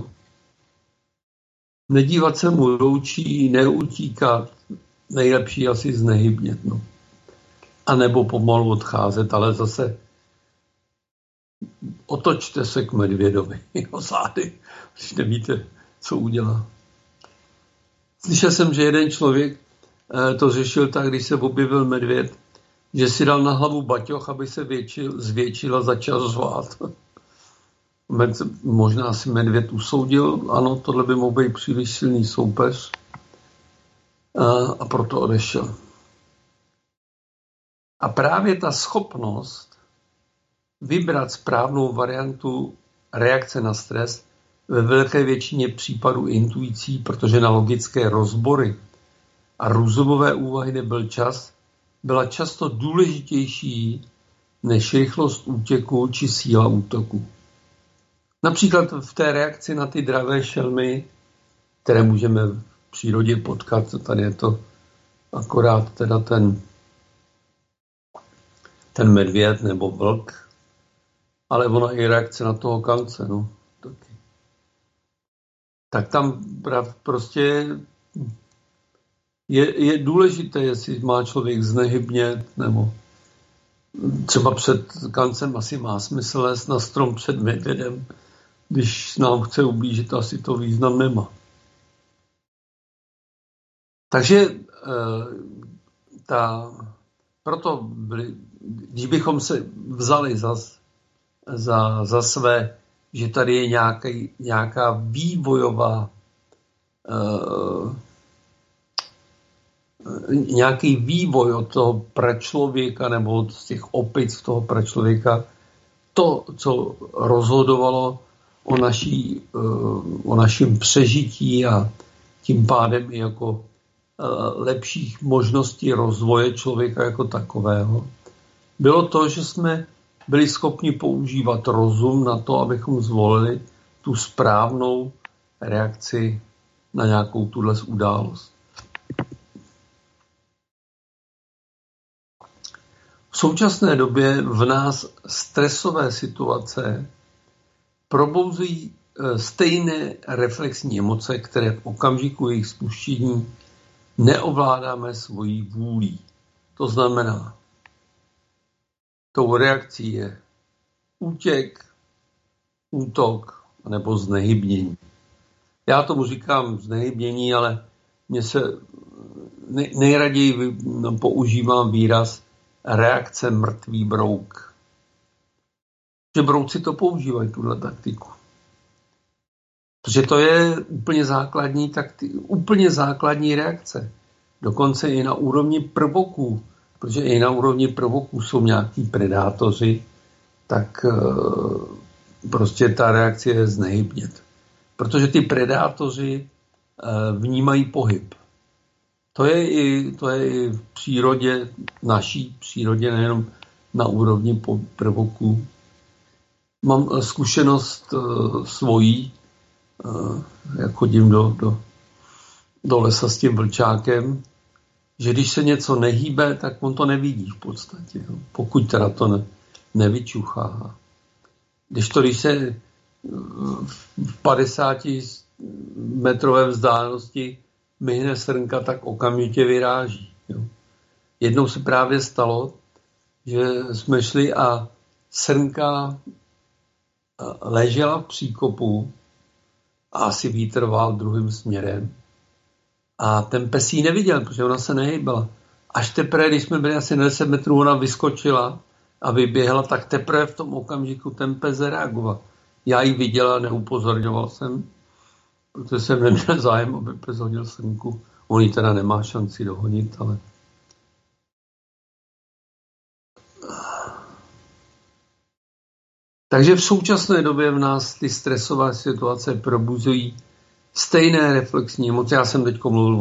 Nedívat se mu do očí, neutíkat, nejlepší asi znehybnět. No. A nebo pomalu odcházet, ale zase otočte se k medvědovi, jeho zády, když nevíte, co udělá. Slyšel jsem, že jeden člověk to řešil tak, když se objevil medvěd, že si dal na hlavu baťoch, aby se zvětšil a začal řvát. Možná si medvěd usoudil, ano, tohle by mohl být příliš silný soupeř a proto odešel. A právě ta schopnost vybrat správnou variantu reakce na stres ve velké většině případů intuicí, protože na logické rozbory a rozumové úvahy nebyl čas, byla často důležitější než rychlost útěku či síla útoku. Například v té reakci na ty dravé šelmy, které můžeme v přírodě potkat, tady je to akorát teda ten medvěd nebo vlk, ale ona i reakce na toho kance, no, taky. Tak tam prostě je důležité, jestli má člověk znehybnět, nebo třeba před kancem asi má smysl lézt na strom před medvědem, když nám chce ublížit, asi to význam nemá. Takže proto když bychom se vzali za své, že tady je nějaká vývojová nějaký vývoj od toho pračlověka nebo od těch opic toho pračlověka, to, co rozhodovalo o našem přežití a tím pádem i jako lepších možností rozvoje člověka jako takového, bylo to, že jsme byli schopni používat rozum na to, abychom zvolili tu správnou reakci na nějakou tuhle událost. V současné době v nás stresové situace probouzují stejné reflexní emoce, které v okamžiku jejich spuštění neovládáme svojí vůlí. To znamená, tou reakcí je útěk, útok nebo znehybnění. Já tomu říkám znehybnění, ale mně se nejraději používám výraz reakce mrtvý brouk. Že brouci to používají, tuhle taktiku. Protože to je úplně základní reakce. Dokonce i na úrovni prvoků, protože i na úrovni prvoků jsou nějaký predátoři, tak prostě ta reakce je znehybnět. Protože ty predátoři vnímají pohyb. To je i v přírodě, naší přírodě, nejenom na úrovni prvoků. Mám zkušenost svojí, jak chodím do lesa s tím vlčákem, že když se něco nehýbe, tak on to nevidí v podstatě, pokud teda to nevyčuchá. Když se v 50 metrové vzdálenosti myhne srnka, tak okamžitě vyráží. Jo. Jednou se právě stalo, že jsme šli a srnka ležela v příkopu a asi vítr vál druhým směrem. A ten pes ji neviděl, protože ona se nehýbala. Až teprve, když jsme byli asi na 10 metrů, ona vyskočila a vyběhla, tak teprve v tom okamžiku ten pes zareagoval. Já ji viděla, neupozorňoval jsem, protože jsem neměl zájem, aby pes hodil srnku. On ji teda nemá šanci dohonit, ale... Takže v současné době v nás ty stresové situace probuzují stejné reflexní emoce. Já jsem teď mluvil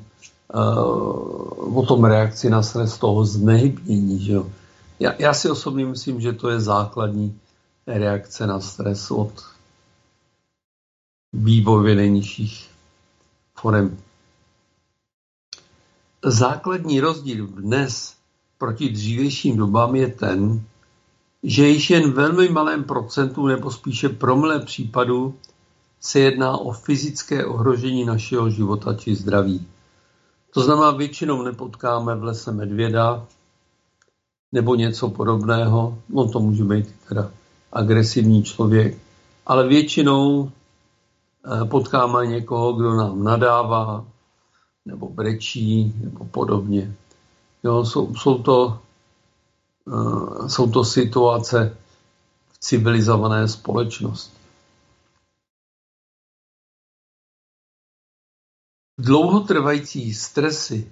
o tom reakci na stres toho znehybnění. Že jo? Já si osobně myslím, že to je základní reakce na stres od vývojově nejnižších forem. Základní rozdíl dnes proti dřívějším dobám je ten, že již jen velmi malém procentu nebo spíše promile případů se jedná o fyzické ohrožení našeho života či zdraví. To znamená, většinou nepotkáme v lese medvěda nebo něco podobného, no to může být teda agresivní člověk, ale většinou potkáme někoho, kdo nám nadává, nebo brečí, nebo podobně. Jo, jsou to situace v civilizované společnosti. Dlouhotrvající stresy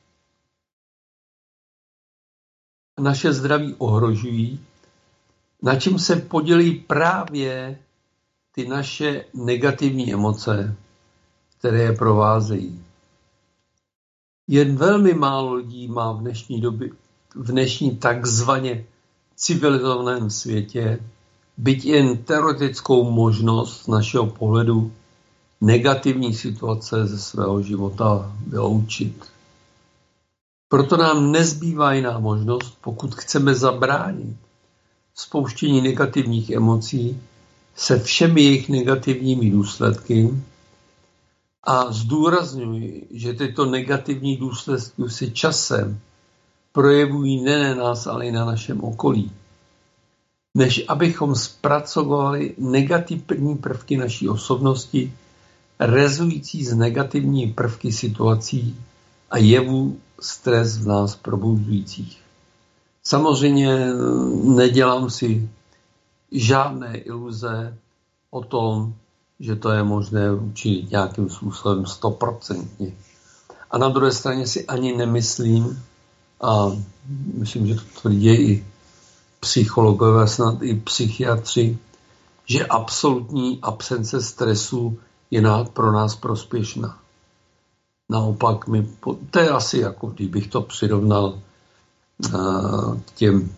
naše zdraví ohrožují, na čem se podělí právě ty naše negativní emoce, které je provázejí. Jen velmi málo lidí má v dnešní takzvaně civilizovaném světě byť jen teoretickou možnost z našeho pohledu negativní situace ze svého života vyloučit. Proto nám nezbývá jiná možnost, pokud chceme zabránit spouštění negativních emocí se všemi jejich negativními důsledky, a zdůrazňuji, že tyto negativní důsledky se časem projevují ne na nás, ale i na našem okolí. Než abychom zpracovali negativní prvky naší osobnosti, rezující z negativní prvky situací a jevů stres v nás probuzujících. Samozřejmě nedělám si žádné iluze o tom, že to je možné učinit nějakým způsobem 100%. A na druhé straně si ani nemyslím, a myslím, že to tvrdí i psychologové, snad i psychiatři, že absolutní absence stresu je pro nás prospěšná. Naopak, to je asi jako kdybych to přirovnal k těm,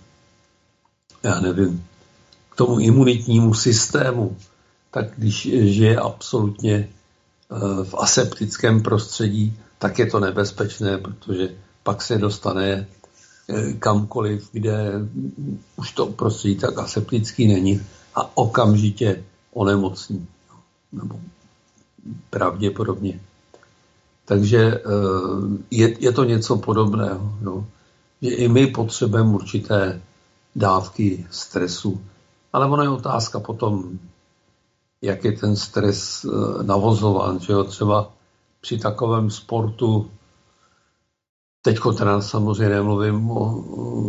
k tomu imunitnímu systému, tak když žije absolutně v aseptickém prostředí, tak je to nebezpečné, protože pak se dostane kamkoliv, kde už to prostředí tak aseptický není a okamžitě onemocní. Nebo pravděpodobně. Takže je to něco podobného. Jo? Že i my potřebujeme určité dávky stresu. Ale ono je otázka potom, jak je ten stres navozován. Že jo? Třeba při takovém sportu, teďko teda samozřejmě nemluvím o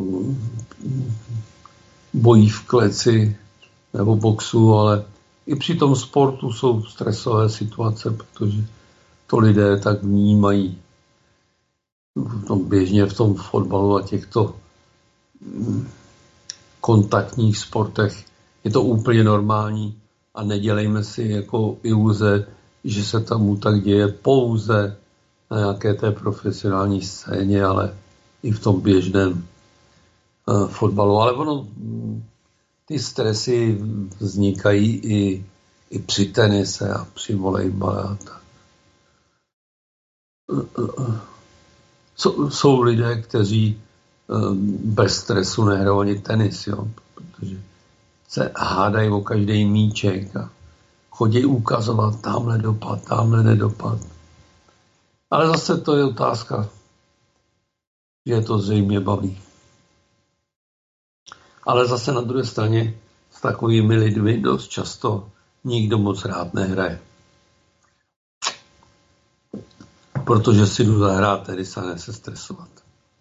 boji v kleci nebo boxu, ale i při tom sportu jsou stresové situace, protože to lidé tak vnímají. Běžně v tom fotbalu a těchto kontaktních sportech je to úplně normální a nedělejme si jako iluze, že se tam tak děje pouze na nějaké té profesionální scéně, ale i v tom běžném fotbalu. Ale ono, ty stresy vznikají i při tenise a při volejbale a tak. Jsou lidé, kteří bez stresu nehrajou ani tenis, jo? Protože se hádají o každý míček a chodí ukazovat tamhle dopad, tamhle nedopad. Ale zase to je otázka, že to zřejmě baví. Ale zase na druhé straně s takovými lidmi dost často nikdo moc rád nehraje. Protože si jdu zahrát tenis a ne se stresovat.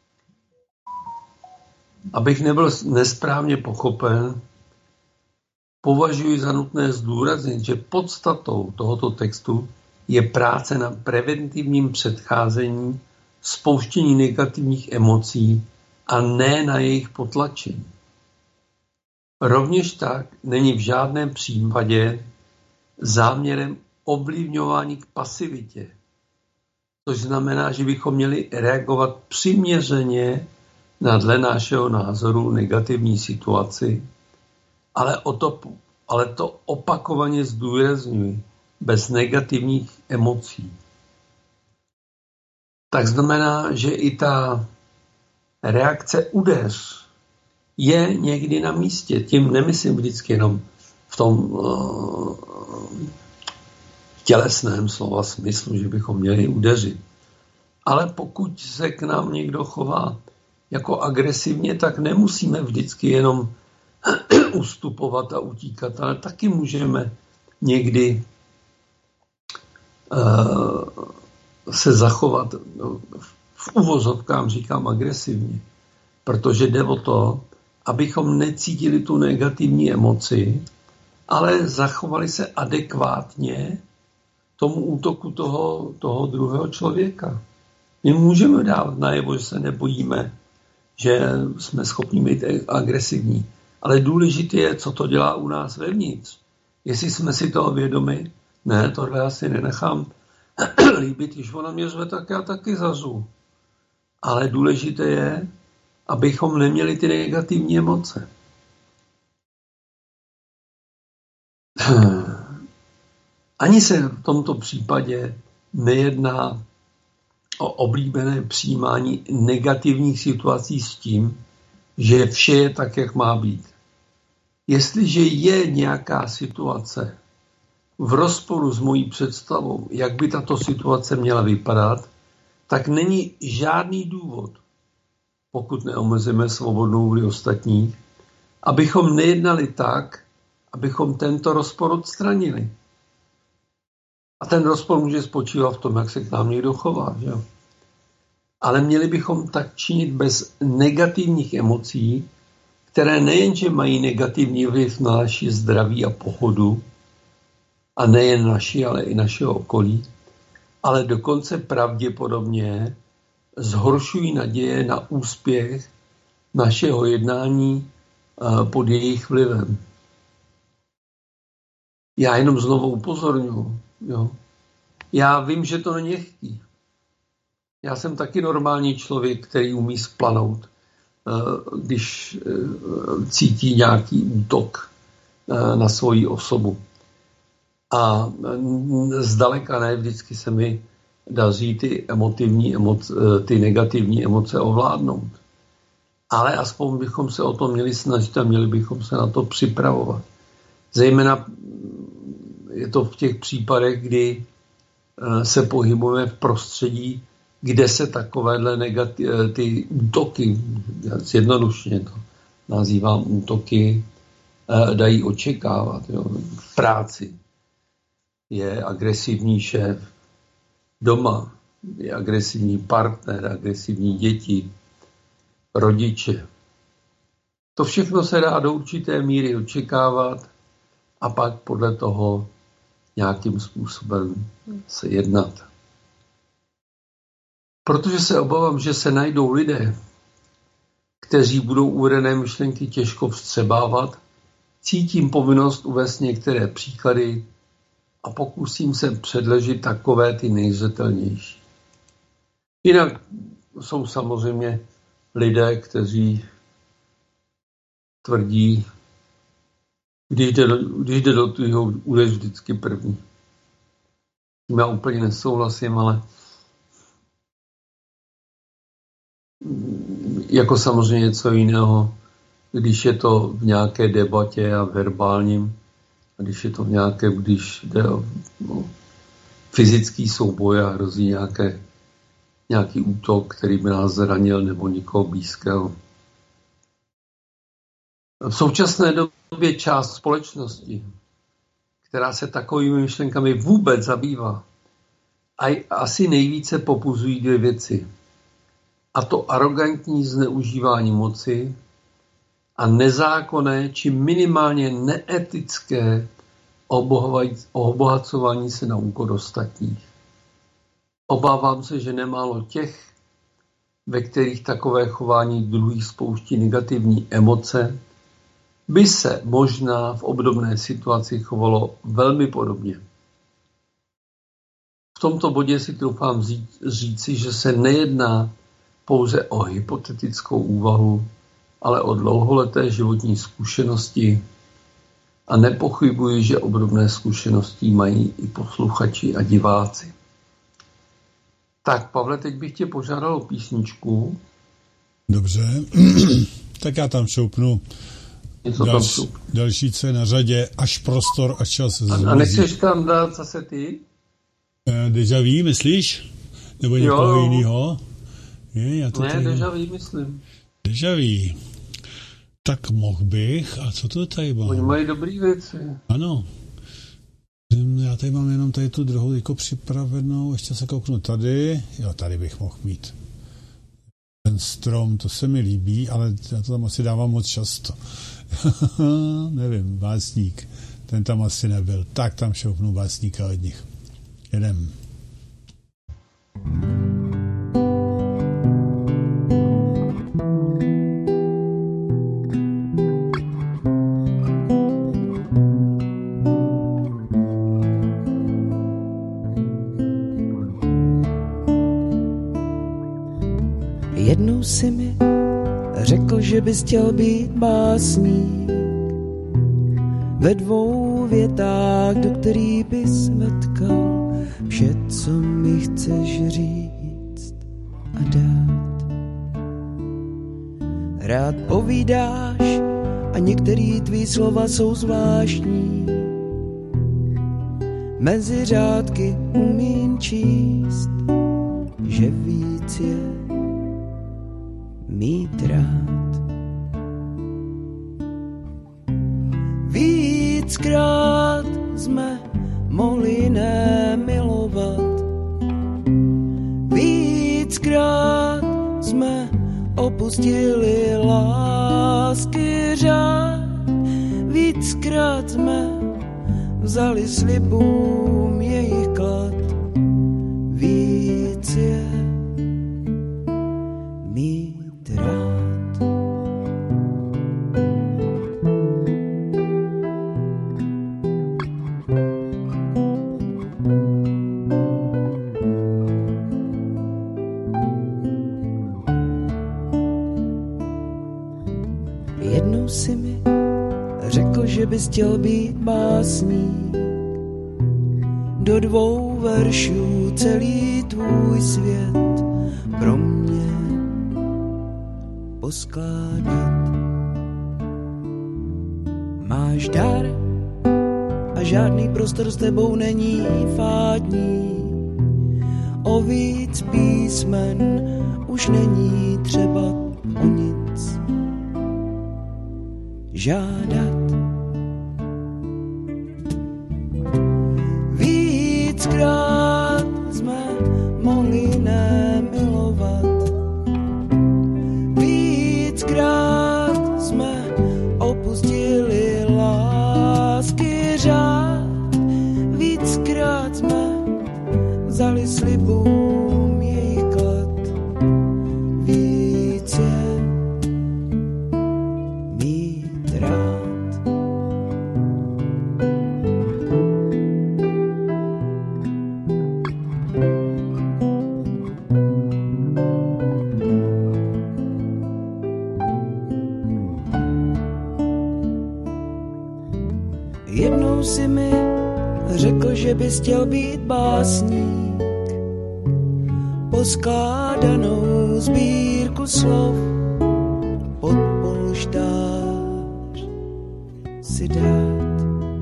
Abych nebyl nesprávně pochopen, považuji za nutné zdůraznit, že podstatou tohoto textu je práce na preventivním předcházení spouštění negativních emocí a ne na jejich potlačení. Rovněž tak není v žádném případě záměrem ovlivňování k pasivitě, což znamená, že bychom měli reagovat přiměřeně na dle našeho názoru negativní situaci, ale to opakovaně zdůrazňuji, bez negativních emocí. Tak znamená, že i ta reakce udeř je někdy na místě. Tím nemyslím vždycky jenom v tom tělesném slova smyslu, že bychom měli udeřit. Ale pokud se k nám někdo chová jako agresivně, tak nemusíme vždycky jenom ustupovat a utíkat, ale taky můžeme někdy se zachovat, v uvozovkám říkám agresivně, protože jde o to, abychom necítili tu negativní emoci, ale zachovali se adekvátně tomu útoku toho druhého člověka. My můžeme dávat najevo, že se nebojíme, že jsme schopni být agresivní, ale důležité je, co to dělá u nás vevnitř. Jestli jsme si toho vědomi, ne, tohle já si nenechám líbit, když ona mě řve, tak já taky zařvu. Ale důležité je, abychom neměli ty negativní emoce. Ani se v tomto případě nejedná o oblíbené přijímání negativních situací s tím, že vše je tak, jak má být. Jestliže je nějaká situace v rozporu s mojí představou, jak by tato situace měla vypadat, tak není žádný důvod, pokud neomezíme svobodnou vůli ostatních, abychom nejednali tak, abychom tento rozpor odstranili. A ten rozpor může spočívat v tom, jak se k nám někdo chová. Že? Ale měli bychom tak činit bez negativních emocí, které nejenže mají negativní vliv na naši zdraví a pohodu, a nejen naši, ale i našeho okolí, ale dokonce pravděpodobně zhoršují naděje na úspěch našeho jednání pod jejich vlivem. Já jenom znovu upozorňuji. Jo. Já vím, že to není lehký. Já jsem taky normální člověk, který umí splanout, když cítí nějaký útok na svoji osobu. A zdaleka ne vždycky se mi daří ty negativní emoce ovládnout. Ale aspoň bychom se o to měli snažit a měli bychom se na to připravovat. Zejména je to v těch případech, kdy se pohybujeme v prostředí, kde se takovéhle ty útoky, zjednodušeně to nazývám útoky, dají očekávat. Jo. V práci je agresivní šéf, doma je agresivní partner, agresivní děti, rodiče. To všechno se dá do určité míry očekávat a pak podle toho nějakým způsobem se jednat. Protože se obávám, že se najdou lidé, kteří budou uvedené myšlenky těžko vstřebávat, cítím povinnost uvést některé příklady a pokusím se předložit takové ty nejzřetelnější. Jinak jsou samozřejmě lidé, kteří tvrdí, když jde do tvýho, budeš vždycky první. Já úplně nesouhlasím, ale jako samozřejmě něco jiného, když je to v nějaké debatě a verbálním, a když je to v nějaké, když jde o fyzický souboj a hrozí nějaký útok, který by nás zranil nebo nikoho blízkého. V současné době část společnosti, která se takovými myšlenkami vůbec zabývá, asi nejvíce popuzují dvě věci. A to arrogantní zneužívání moci a nezákonné či minimálně neetické obohacování se na úkor ostatních. Obávám se, že nemálo těch, ve kterých takové chování druhých spouští negativní emoce, by se možná v obdobné situaci chovalo velmi podobně. V tomto bodě si troufám říci, že se nejedná pouze o hypotetickou úvahu, ale o dlouholeté životní zkušenosti a nepochybuji, že obdobné zkušenosti mají i posluchači a diváci. Tak, Pavle, teď bych tě požádal o písničku. Dobře, tak já tam šoupnu. Další, co je na řadě, až prostor a čas zmizí. A nechceš tam dát zase ty? Déjà vu, myslíš? Nebo někoho jiného? Ne, déjà vu, myslím. Déjà vu. Tak mohl bych. A co to tady mám? Oni mají dobrý věci. Ano. Já tady mám jenom tady tu druhou jako připravenou. Ještě se kouknu tady. Jo, tady bych mohl mít. Ten strom, to se mi líbí, ale já to tam asi dávám moc často. Nevím, básník. Ten tam asi nebyl. Tak tam šoupnu básníka od nich. Jedem. Jednou si mi řekl, že bys chtěl být básník. Ve 2 větách, do který bys vetkal vše, co mi chceš říct a dát. Rád povídáš a některý tvý slova jsou zvláštní. Mezi řádky umím číst, že víc je mít rád. Víckrát jsme mohli nemilovat, víckrát jsme opustili lásky řád, víckrát jsme vzali slibům jejich klad. Víc je mít rád. Jednou si mi řekl, že bys chtěl být básník. Do 2 veršů celý tvůj svět pro mě poskládat. Máš dar a žádný prostor s tebou není fádní. O víc písmen už není třeba o nic žádat. Víckrát jsme mohli nemilovat, víckrát jsme opustili lásky řád, víckrát jsme vzali slibům jejich klad. Víc je mít rád. Jednou si mi řekl, že bys chtěl být básník. Poskládanou sbírku slov pod polštář si dát.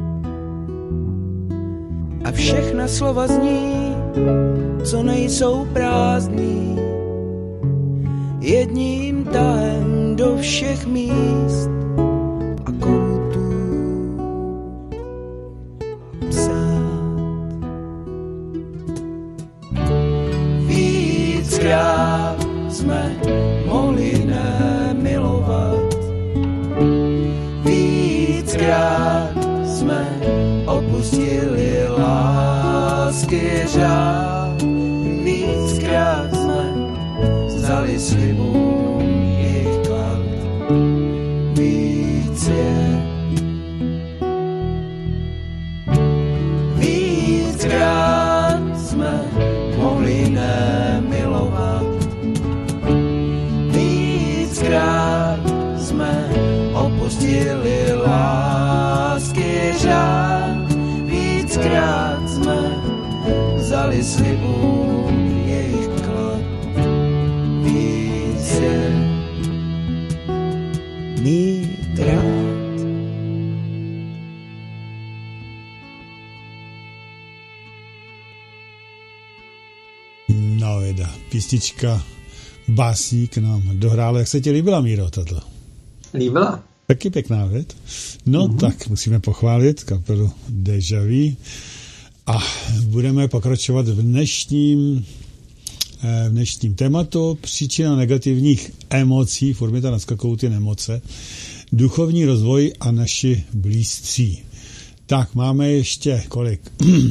A všechna slova zní, co nejsou prázdný, jedním tahem do všech míst a koutů psát. Víckrát jsme mohli nemilovat, víckrát jsme opustili lásky řád, víckrát jsme vzali slibům jejich klad. Víc je víckrát jsme mohli nemilovat, víckrát jsme opustili lásky řád, víckrát jsme vzali slibům jejich klad. Víc je mít rád. No věda, písnička Básník nám dohrála. Jak se ti líbila, Míro, tato? Líbila. Taky pěkná věc. No tak musíme pochválit kapelu Déjà Vu a budeme pokračovat v dnešním tématu příčina negativních emocí, furt mi tam naskakují ty nemoce, duchovní rozvoj a naši blízcí. Tak, máme ještě kolik?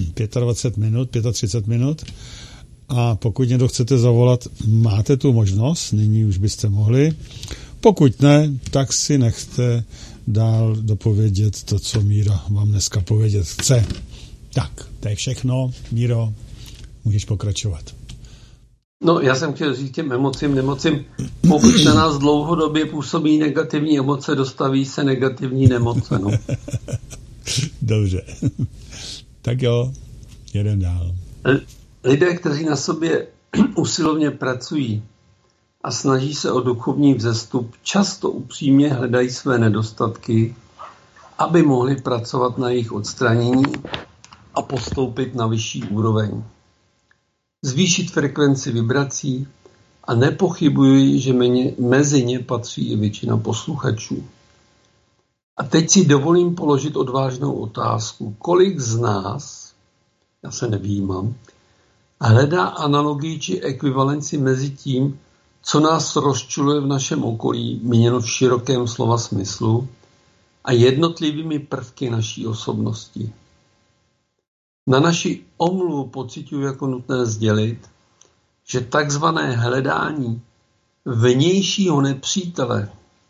35 minut. A pokud někdo chcete zavolat, máte tu možnost, nyní už byste mohli. Pokud ne, tak si nechte dál dopovědět to, co Míra vám dneska povědět chce. Tak, to je všechno. Míro, můžeš pokračovat. No, já jsem chtěl říct těm nemocím. Pokud na nás dlouhodobě působí negativní emoce, dostaví se negativní nemoce. No. Dobře. Tak jo, jedem dál. Lidé, kteří na sobě usilovně pracují a snaží se o duchovní vzestup, často upřímně hledají své nedostatky, aby mohli pracovat na jejich odstranění a postoupit na vyšší úroveň. Zvýšit frekvenci vibrací a nepochybuji, že mezi ně patří i většina posluchačů. A teď si dovolím položit odvážnou otázku. Kolik z nás, já se nevyjímám, hledá analogii či ekvivalenci mezi tím, co nás rozčuluje v našem okolí, míněno v širokém slova smyslu, a jednotlivými prvky naší osobnosti. Na naši omluvu pociťuji jako nutné sdělit, že takzvané hledání vnějšího nepřítele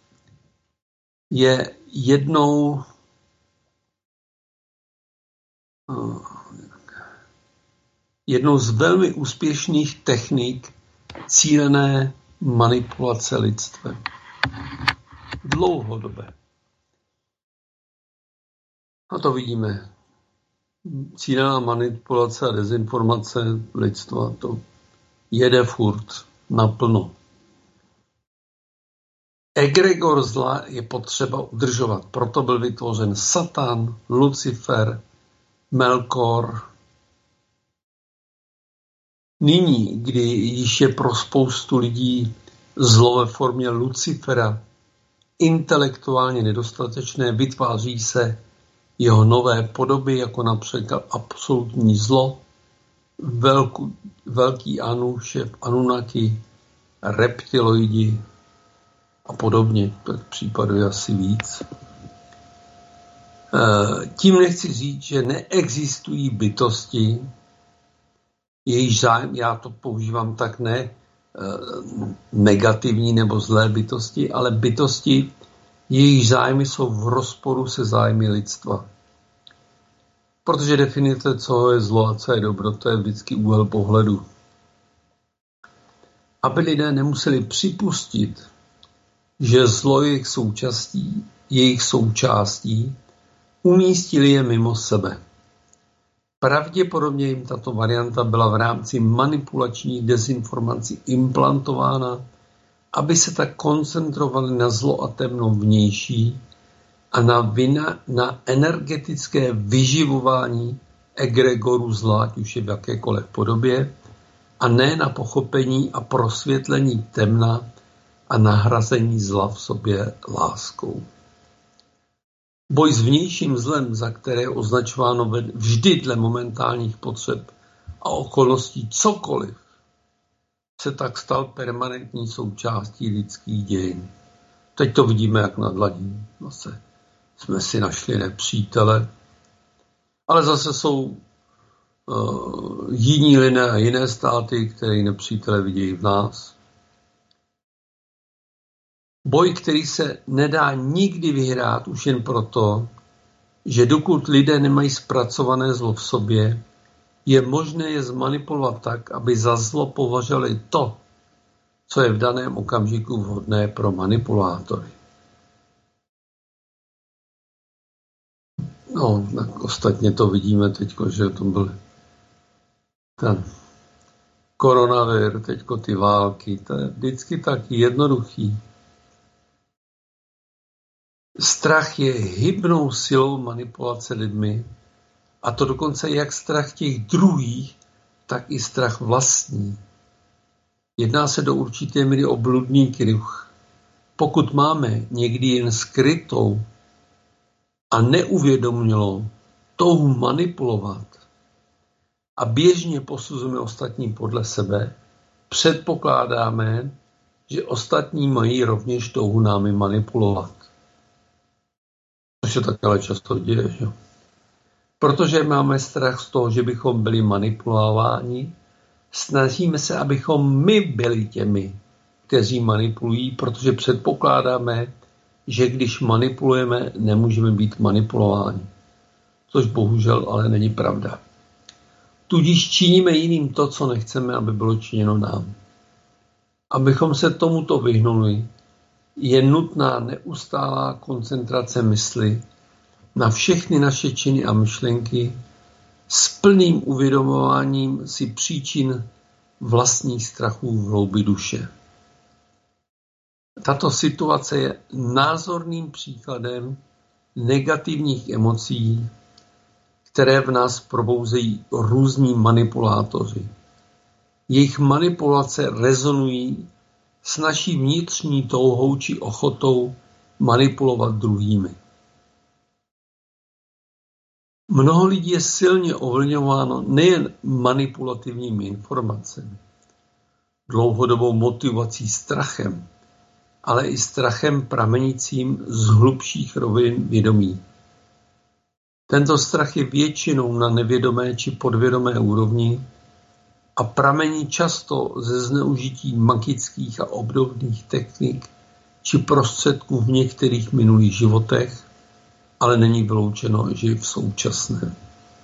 je jednou z velmi úspěšných technik cílené manipulace lidstvem. Dlouhodobé. A to vidíme. Cílená manipulace a dezinformace lidstva, to jede furt naplno. Egregor zla je potřeba udržovat, proto byl vytvořen Satan, Lucifer, Melkor. Nyní, kdy již je pro spoustu lidí zlo ve formě Lucifera intelektuálně nedostatečné, vytváří se jeho nové podoby, jako například absolutní zlo, velký Anuše, Anunnaki, reptiloidi a podobně. Tak případů je asi víc. Tím nechci říct, že neexistují bytosti, jejíž zájem, já to používám tak ne negativní nebo zlé bytosti, ale bytosti, jejich zájmy jsou v rozporu se zájmy lidstva. Protože definice, co je zlo a co je dobro, to je vždycky úhel pohledu. Aby lidé nemuseli připustit, že zlo je jejich součástí, umístili je mimo sebe. Pravděpodobně jim tato varianta byla v rámci manipulační dezinformací implantována, aby se tak koncentrovali na zlo a temno vnější a na energetické vyživování egregoru zla, ať už je v jakékoliv podobě, a ne na pochopení a prosvětlení temna a nahrazení zla v sobě láskou. Boj s vnějším zlem, za které je označováno vždy dle momentálních potřeb a okolností cokoliv, se tak stal permanentní součástí lidských dějin. Teď to vidíme jak na dlaní. Zase jsme si našli nepřítele, ale zase jsou jiní lidé a jiné státy, které nepřítele vidějí v nás. Boj, který se nedá nikdy vyhrát už jen proto, že dokud lidé nemají zpracované zlo v sobě, je možné je zmanipulovat tak, aby za zlo považovali to, co je v daném okamžiku vhodné pro manipulátory. No, tak ostatně to vidíme teď, že to byl ten koronavir, teďko ty války, to je vždycky tak jednoduchý. Strach je hybnou silou manipulace lidmi, a to dokonce jak strach těch druhých, tak i strach vlastní. Jedná se do určité míry o bludný kruh, pokud máme někdy jen skrytou a neuvědomělou touhu manipulovat a běžně posuzujeme ostatní podle sebe, předpokládáme, že ostatní mají rovněž touhu námi manipulovat. To se tak ale často děje, že? Protože máme strach z toho, že bychom byli manipulováni, snažíme se, abychom my byli těmi, kteří manipulují, protože předpokládáme, že když manipulujeme, nemůžeme být manipulováni. Což bohužel ale není pravda. Tudíž činíme jiným to, co nechceme, aby bylo činěno nám. Abychom se tomuto vyhnuli, je nutná neustálá koncentrace mysli na všechny naše činy a myšlenky s plným uvědomováním si příčin vlastních strachů v hloubi duše. Tato situace je názorným příkladem negativních emocí, které v nás probouzejí různí manipulátoři. Jejich manipulace rezonují s naší vnitřní touhou či ochotou manipulovat druhými. Mnoho lidí je silně ovlivňováno nejen manipulativními informacemi, dlouhodobou motivací strachem, ale i strachem pramenícím z hlubších rovin vědomí. Tento strach je většinou na nevědomé či podvědomé úrovni a pramení často ze zneužití magických a obdobných technik či prostředků v některých minulých životech, ale není vyloučeno, že i v současném.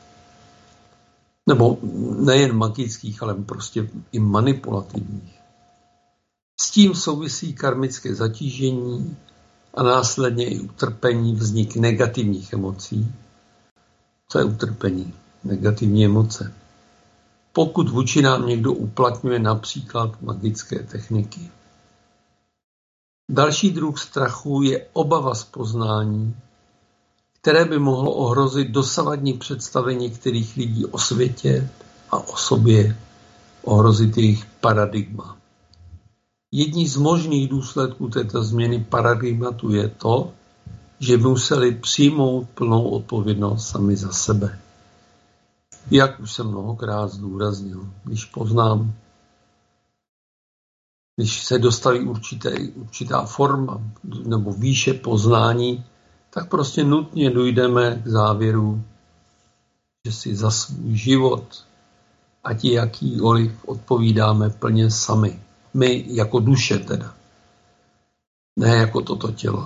Nebo nejen magických, ale prostě i manipulativních. S tím souvisí karmické zatížení a následně i utrpení, vznik negativních emocí. Co je utrpení? Negativní emoce. Pokud vůči nám někdo uplatňuje například magické techniky. Další druh strachu je obava z poznání, které by mohlo ohrozit dosavadní představy některých lidí o světě a o sobě, ohrozit jejich paradigma. Jedním z možných důsledků této změny paradigmatu je to, že museli přijmout plnou odpovědnost sami za sebe. Jak už jsem mnohokrát zdůraznil, když se dostaví určitá forma nebo výše poznání, tak prostě nutně dojdeme k závěru, že si za svůj život, ať je jakýkoliv, odpovídáme plně sami. My jako duše teda, ne jako toto tělo.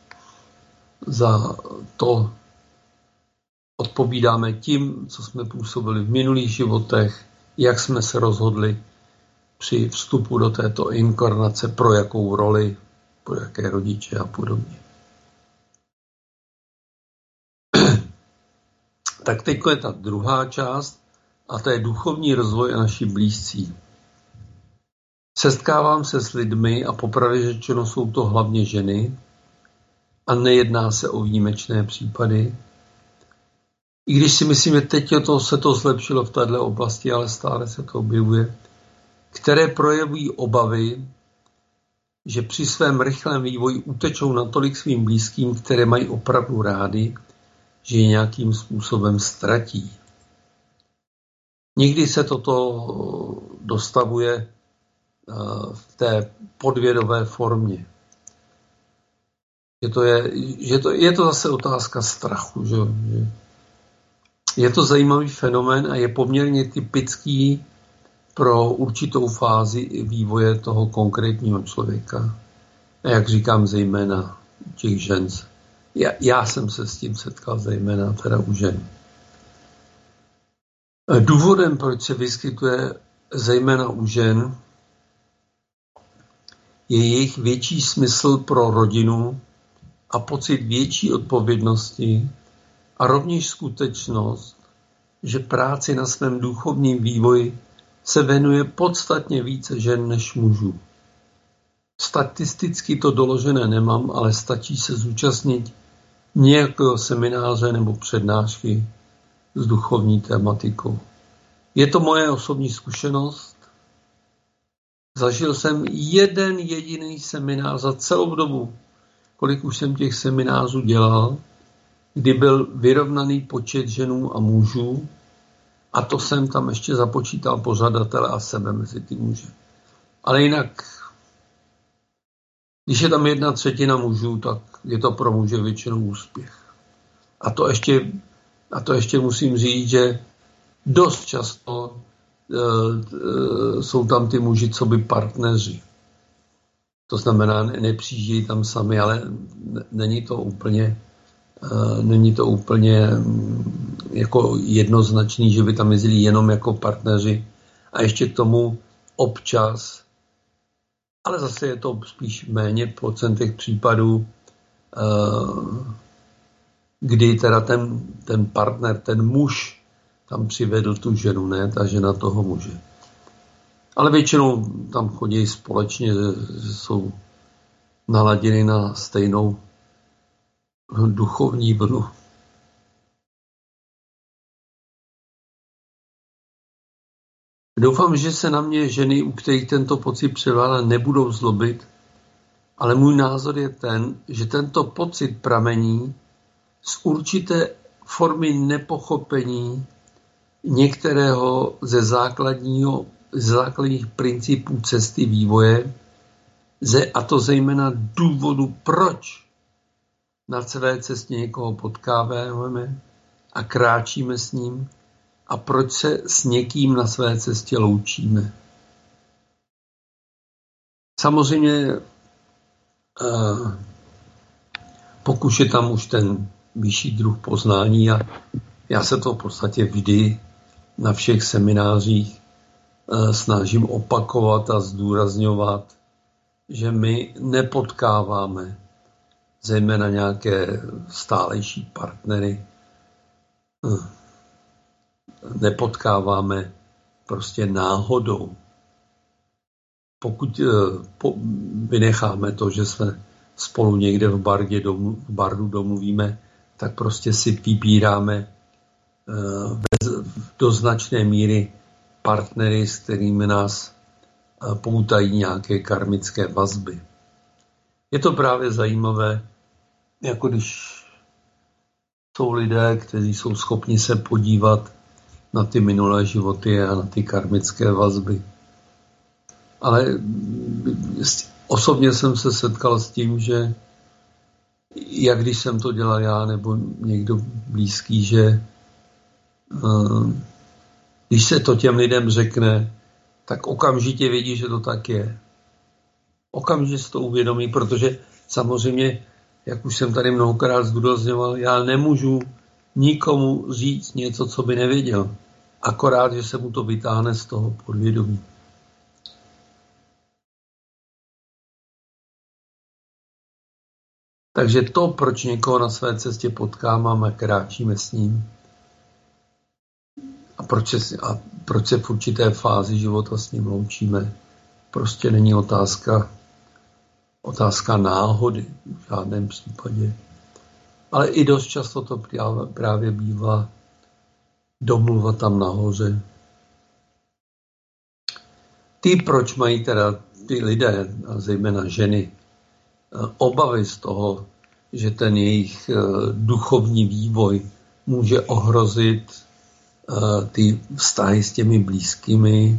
Za to odpovídáme tím, co jsme působili v minulých životech, jak jsme se rozhodli při vstupu do této inkarnace, pro jakou roli, pro jaké rodiče a podobně. Tak teď je ta druhá část a to je duchovní rozvoj a naši blízcí. Setkávám se s lidmi a popravdě řečeno jsou to hlavně ženy a nejedná se o výjimečné případy. I když si myslím, že teď se to zlepšilo v této oblasti, ale stále se to objevuje, které projevují obavy, že při svém rychlém vývoji utečou natolik svým blízkým, které mají opravdu rádi, že je nějakým způsobem ztratí. Někdy se toto dostavuje v té podvědové formě. Je to zase otázka strachu. Že? Je to zajímavý fenomén a je poměrně typický pro určitou fázi vývoje toho konkrétního člověka. A jak říkám, zejména těch žen. Já jsem se s tím setkal zejména teda u žen. Důvodem, proč se vyskytuje zejména u žen, je jejich větší smysl pro rodinu a pocit větší odpovědnosti a rovněž skutečnost, že práci na svém duchovním vývoji se věnuje podstatně více žen než mužů. Statisticky to doložené nemám, ale stačí se zúčastnit nějakého semináře nebo přednášky s duchovní tématikou. Je to moje osobní zkušenost Zažil jsem jeden jediný seminář za celou dobu, kolik už jsem těch seminářů dělal, kdy byl vyrovnaný počet ženů a mužů, a to jsem tam ještě započítal pořadatele a sebe mezi ty muže. Ale jinak, když je tam 1/3 mužů, tak je to pro muže většinou úspěch. A to ještě musím říct, že dost často jsou tam ty muži, co by partneři. To znamená, nepřijíždějí tam sami, ale není to úplně jako jednoznačný, že by tam jezdili jenom jako partneři. A ještě k tomu občas, ale zase je to spíš méně v procentech případů, kdy teda ten partner, ten muž tam přivedl tu ženu, ne ta žena toho muže. Ale většinou tam chodí společně, že jsou naladěni na stejnou duchovní vlnu. Doufám, že se na mě ženy, u kterých tento pocit převládá, nebudou zlobit, ale můj názor je ten, že tento pocit pramení z určité formy nepochopení některého ze základních principů cesty vývoje, a to zejména důvodu, proč na své cestě někoho potkáváme a kráčíme s ním a proč se s někým na své cestě loučíme. Samozřejmě, pokud je tam už ten vyšší druh poznání, a já se to v podstatě vždy na všech seminářích snažím opakovat a zdůrazňovat, že my nepotkáváme zejména nějaké stálejší partnery, nepotkáváme prostě náhodou. Pokud vynecháme to, že jsme spolu někde v bardu domluvíme, tak prostě si vybíráme do značné míry partnery, s kterými nás poutají nějaké karmické vazby. Je to právě zajímavé, jako když jsou lidé, kteří jsou schopni se podívat na ty minulé životy a na ty karmické vazby. Ale osobně jsem se setkal s tím, že jak když jsem to dělal já nebo někdo blízký, že když se to těm lidem řekne, tak okamžitě vědí, že to tak je. Okamžitě si to uvědomí, protože samozřejmě, jak už jsem tady mnohokrát zdůrazňoval, já nemůžu nikomu říct něco, co by nevěděl. Akorát, že se mu to vytáhne z toho podvědomí. Takže to, proč někoho na své cestě potkáváme a kráčíme s ním, a proč se v určité fázi života s ním loučíme, prostě není otázka náhody v žádném případě. Ale i dost často to právě bývá domluva tam nahoře. Proč mají teda ty lidé, a zejména ženy, obavy z toho, že ten jejich duchovní vývoj může ohrozit ty vztahy s těmi blízkými,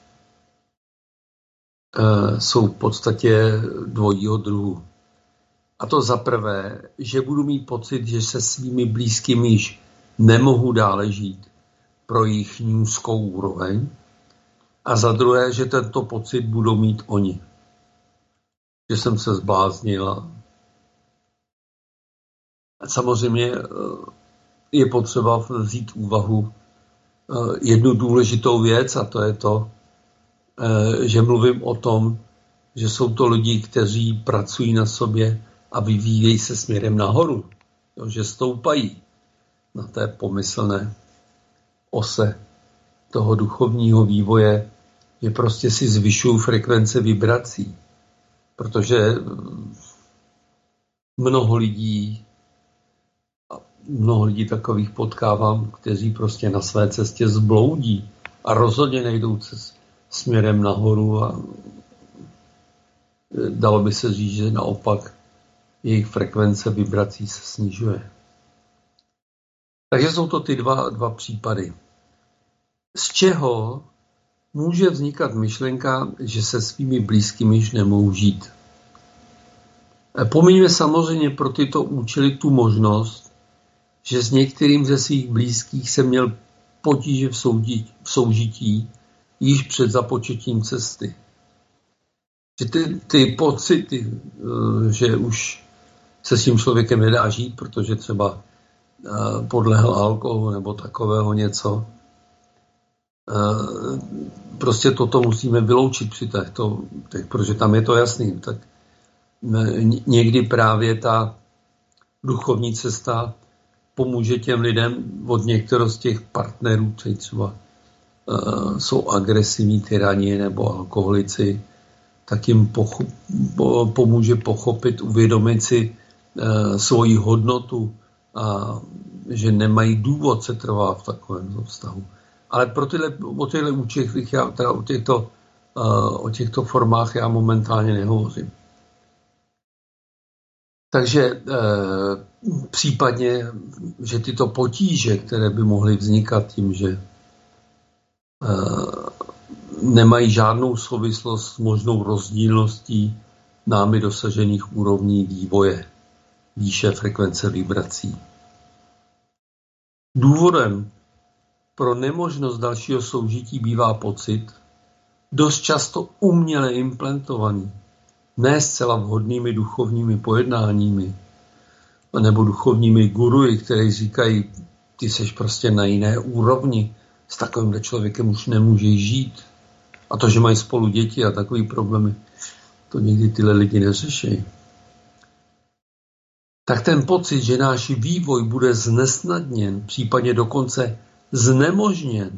jsou v podstatě dvojího druhu. A to za prvé, že budu mít pocit, že se svými blízkými již nemohu dále žít pro jejich nízkou úroveň. A za druhé, že tento pocit budou mít oni. Že jsem se zbláznil. A samozřejmě je potřeba vzít úvahu jednu důležitou věc, a to je to, že mluvím o tom, že jsou to lidi, kteří pracují na sobě a vyvíjejí se směrem nahoru, že stoupají na té pomyslné ose toho duchovního vývoje, že prostě si zvyšují frekvence vibrací, protože mnoho lidí takových potkávám, kteří prostě na své cestě zbloudí a rozhodně nejdou směrem nahoru dalo by se říct, že naopak jejich frekvence vibrací se snižuje. Takže jsou to ty dva případy. Z čeho může vznikat myšlenka, že se svými blízkými již nemohou žít? Pomíňme samozřejmě pro tyto účely tu možnost, že s některým ze svých blízkých jsem měl potíže v soužití již před započetím cesty. Že ty pocity, že už se s tím člověkem nedá žít, protože třeba podlehl alkoholu nebo takového něco, prostě toto musíme vyloučit při těchto, protože tam je to jasný. Tak někdy právě ta duchovní cesta pomůže těm lidem od některých z těch partnerů, kteří třeba jsou agresivní tyrani nebo alkoholici, tak jim pomůže pochopit, uvědomit si svoji hodnotu a že nemají důvod se trvat v takovém vztahu. Ale o těchto účelích, teda o těchto formách já momentálně nehovořím. Takže případně, že tyto potíže, které by mohly vznikat tím, že nemají žádnou souvislost s možnou rozdílností námi dosažených úrovní vývoje, výše frekvence vibrací. Důvodem pro nemožnost dalšího soužití bývá pocit, dost často uměle implementovaný, ne zcela vhodnými duchovními pojednáními nebo duchovními guruji, které říkají, ty seš prostě na jiné úrovni, s takovýmhle člověkem už nemůžeš žít. A to, že mají spolu děti a takový problémy, to někdy tyhle lidi neřeší. Tak ten pocit, že náš vývoj bude znesnadněn, případně dokonce znemožněn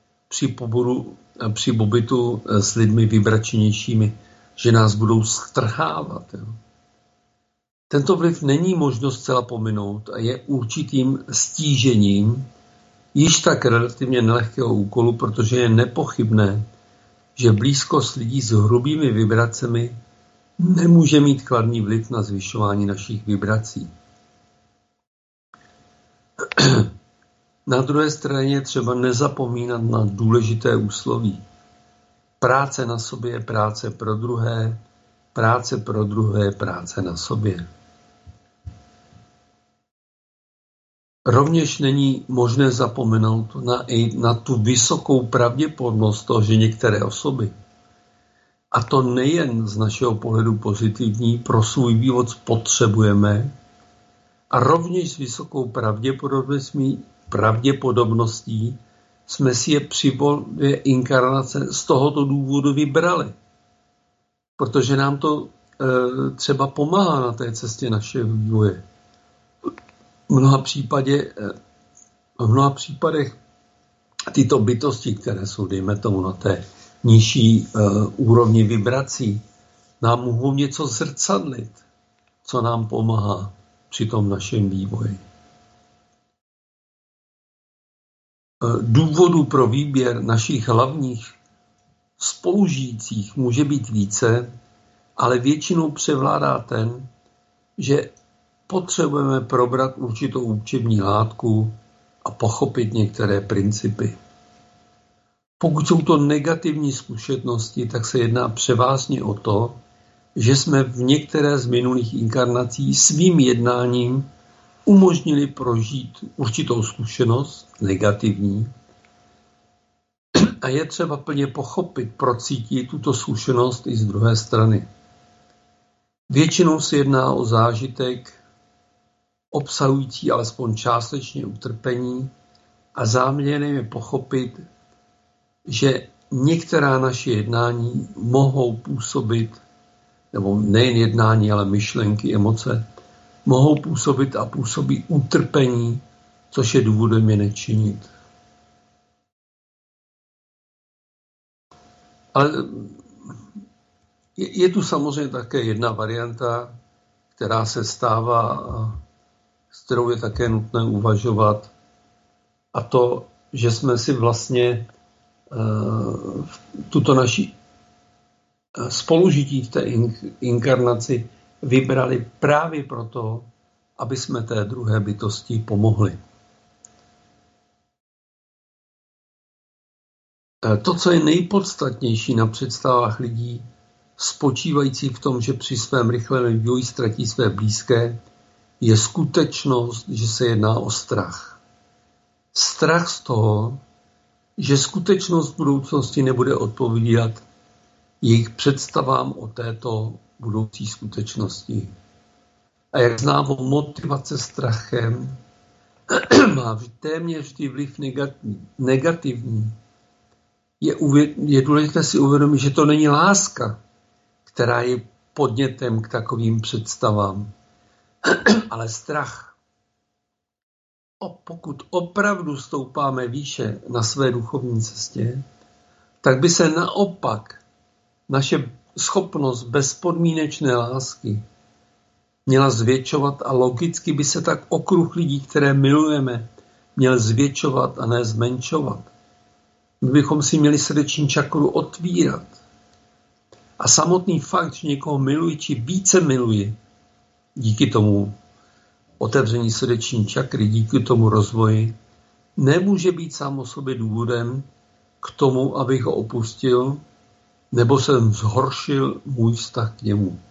při pobytu s lidmi vibračnějšími, že nás budou strhávat. Jo. Tento vliv není možno zcela pominout a je určitým stížením již tak relativně nelehkého úkolu, protože je nepochybné, že blízkost lidí s hrubými vibracemi nemůže mít kladný vliv na zvyšování našich vibrací. Na druhé straně třeba nezapomínat na důležité úsloví. Práce na sobě je práce pro druhé, práce pro druhé je práce na sobě. Rovněž není možné zapomenout na tu vysokou pravděpodobnost toho, že některé osoby, a to nejen z našeho pohledu pozitivní, pro svůj vývoj potřebujeme, a rovněž s vysokou pravděpodobností jsme si je při volbě inkarnace z tohoto důvodu vybrali. Protože nám to třeba pomáhá na té cestě našeho vývoje. V mnoha případech tyto bytosti, které jsou, dejme tomu, na té nižší úrovni vibrací, nám mohou něco zrcadlit, co nám pomáhá při tom našem vývoji. Důvodů pro výběr našich hlavních spolužijících může být více, ale většinou převládá ten, že potřebujeme probrat určitou učební látku a pochopit některé principy. Pokud jsou to negativní zkušenosti, tak se jedná převážně o to, že jsme v některé z minulých inkarnací svým jednáním umožnili prožít určitou zkušenost, negativní, a je třeba plně pochopit, procítit tuto zkušenost i z druhé strany. Většinou se jedná o zážitek obsahující alespoň částečně utrpení a záměrem je pochopit, že některá naše jednání mohou působit, nebo nejen jednání, ale myšlenky, emoce, mohou působit a působí utrpení, což je důvodem je nečinit. Ale je tu samozřejmě také jedna varianta, která se stává a s kterou je také nutné uvažovat, a to, že jsme si vlastně tuto naši spolužití v té inkarnaci vybrali právě proto, aby jsme té druhé bytosti pomohli. To, co je nejpodstatnější na představách lidí, spočívající v tom, že při svém rychlém vývoji ztratí své blízké, je skutečnost, že se jedná o strach. Strach z toho, že skutečnost v budoucnosti nebude odpovídat jejich představám o této budoucí skutečnosti. A jak známo, motivace strachem má téměř vždy vliv negativní. Je důležité si uvědomit, že to není láska, která je podnětem k takovým představám, ale strach. Pokud opravdu stoupáme výše na své duchovní cestě, tak by se naopak naše schopnost bezpodmínečné lásky měla zvětšovat a logicky by se tak okruh lidí, které milujeme, měl zvětšovat a ne zmenšovat. My bychom si měli srdeční čakru otvírat. A samotný fakt, že někoho miluji či více miluji, díky tomu otevření srdeční čakry, díky tomu rozvoji, nemůže být sám o sobě důvodem k tomu, abych ho opustil, nebo jsem zhoršil můj vztah k němu.